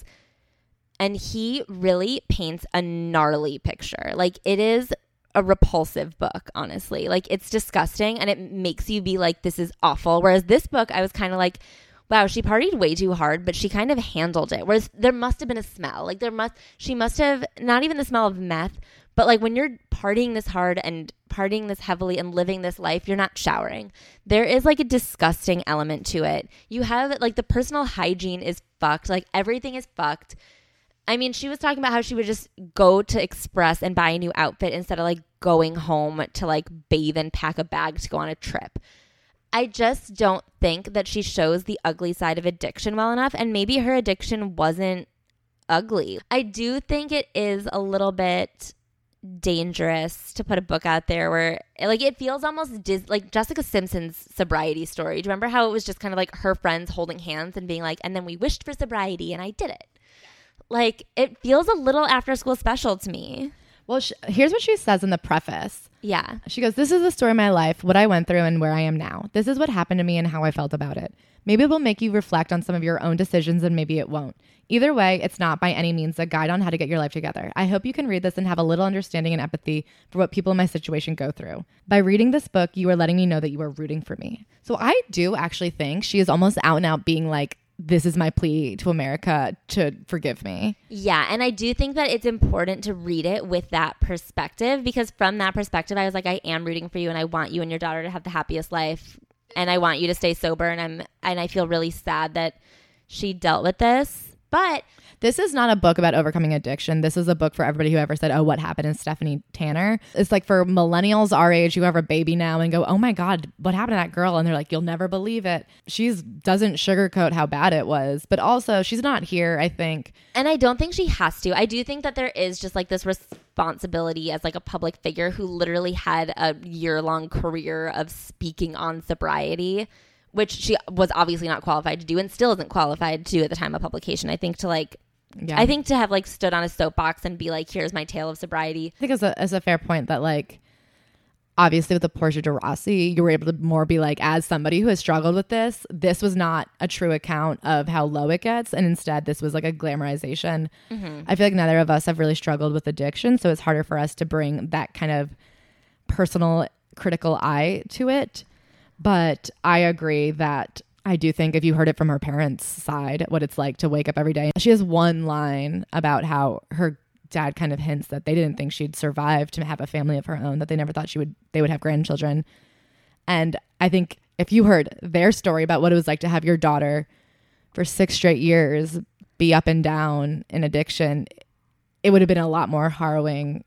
And he really paints a gnarly picture. Like it is a repulsive book, honestly. Like it's disgusting and it makes you be like, this is awful. Whereas this book, I was kind of like, wow, she partied way too hard, but she kind of handled it. Whereas there must have been a smell. Like there must, she must have, not even the smell of meth, but like when you're partying this hard and partying this heavily and living this life, you're not showering. There is like a disgusting element to it. You have like the personal hygiene is fucked. Like everything is fucked. I mean, she was talking about how she would just go to Express and buy a new outfit instead of like going home to like bathe and pack a bag to go on a trip. I just don't think that she shows the ugly side of addiction well enough. And maybe her addiction wasn't ugly. I do think it is a little bit dangerous to put a book out there where like it feels almost dis- like Jessica Simpson's sobriety story. Do you remember how it was just kind of like her friends holding hands and being like, and then we wished for sobriety and I did it. Like it feels a little After School Special to me. Well, sh- here's what she says in the preface. Yeah. She goes, this is the story of my life, what I went through and where I am now. This is what happened to me and how I felt about it. Maybe it will make you reflect on some of your own decisions and maybe it won't. Either way, it's not by any means a guide on how to get your life together. I hope you can read this and have a little understanding and empathy for what people in my situation go through. By reading this book, you are letting me know that you are rooting for me. So I do actually think she is almost out and out being like, this is my plea to America to forgive me. Yeah, and I do think that it's important to read it with that perspective because from that perspective, I was like, I am rooting for you and I want you and your daughter to have the happiest life and I want you to stay sober and I'm and I feel really sad that she dealt with this. But this is not a book about overcoming addiction. This is a book for everybody who ever said, oh, what happened to Stephanie Tanner? It's like for millennials our age who have a baby now and go, oh my God, what happened to that girl? And they're like, you'll never believe it. She doesn't sugarcoat how bad it was. But also she's not here, I think. And I don't think she has to. I do think that there is just like this responsibility as like a public figure who literally had a year-long career of speaking on sobriety, which she was obviously not qualified to do and still isn't qualified to do at the time of publication. I think to like, yeah. I think to have like stood on a soapbox and be like, here's my tale of sobriety. I think it's a, it's a fair point that like, obviously with the Portia de Rossi, you were able to more be like, as somebody who has struggled with this, this was not a true account of how low it gets. And instead, this was like a glamorization. Mm-hmm. I feel like neither of us have really struggled with addiction. So it's harder for us to bring that kind of personal critical eye to it. But I agree that I do think if you heard it from her parents' side, what it's like to wake up every day. She has one line about how her dad kind of hints that they didn't think she'd survive to have a family of her own, that they never thought she would they would have grandchildren. And I think if you heard their story about what it was like to have your daughter for six straight years be up and down in addiction, it would have been a lot more harrowing.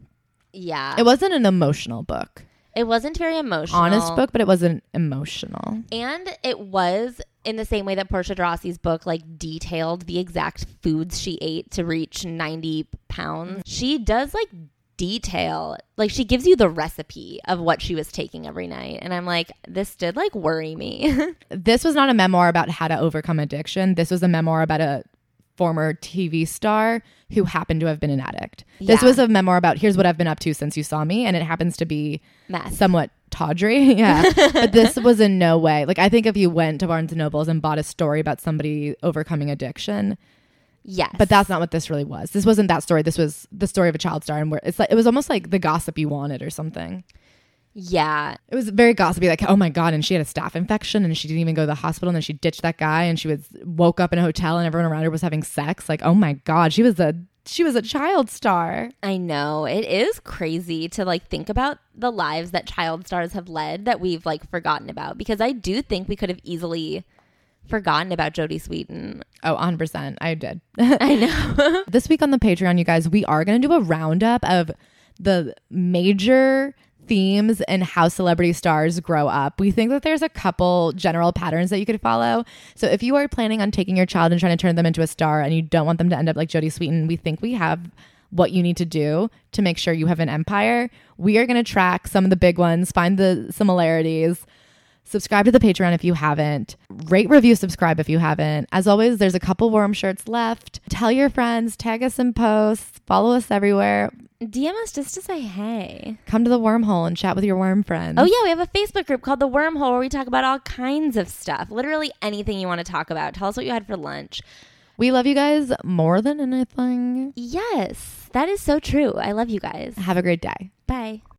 Yeah. It wasn't an emotional book. It wasn't very emotional. Honest book, but it wasn't emotional. And it was in the same way that Portia de Rossi's book like detailed the exact foods she ate to reach ninety pounds. She does like detail, like she gives you the recipe of what she was taking every night. And I'm like, this did like worry me. This was not a memoir about how to overcome addiction. This was a memoir about a former T V star who happened to have been an addict. Yeah. This was a memoir about here's what I've been up to since you saw me, and it happens to be Mess. somewhat tawdry. Yeah. But this was in no way. Like I think if you went to Barnes and Nobles and bought a story about somebody overcoming addiction, yes. but that's not what this really was. This wasn't that story. This was the story of a child star, and where it's like it was almost like the gossip you wanted or something. Yeah. It was very gossipy, like, oh my God, and she had a staph infection and she didn't even go to the hospital, and then she ditched that guy and she was woke up in a hotel and everyone around her was having sex. Like, oh my God, she was a she was a child star. I know. It is crazy to like think about the lives that child stars have led that we've like forgotten about, because I do think we could have easily forgotten about Jodie Sweetin. Oh, one hundred percent. I did. I know. This week on the Patreon, you guys, we are going to do a roundup of the major themes and how celebrity stars grow up. We think that there's a couple general patterns that you could follow. So if you are planning on taking your child and trying to turn them into a star and you don't want them to end up like Jodie Sweetin, we think we have what you need to do to make sure you have an empire. We are going to track some of the big ones, find the similarities. Subscribe to the Patreon if you haven't. Rate, review, subscribe if you haven't. As always, there's a couple worm shirts left. Tell your friends, tag us in posts, follow us everywhere. D M us just to say hey. Come to the wormhole and chat with your worm friends. Oh yeah, we have a Facebook group called The Wormhole where we talk about all kinds of stuff. Literally anything you want to talk about. Tell us what you had for lunch. We love you guys more than anything. Yes, that is so true. I love you guys. Have a great day. Bye.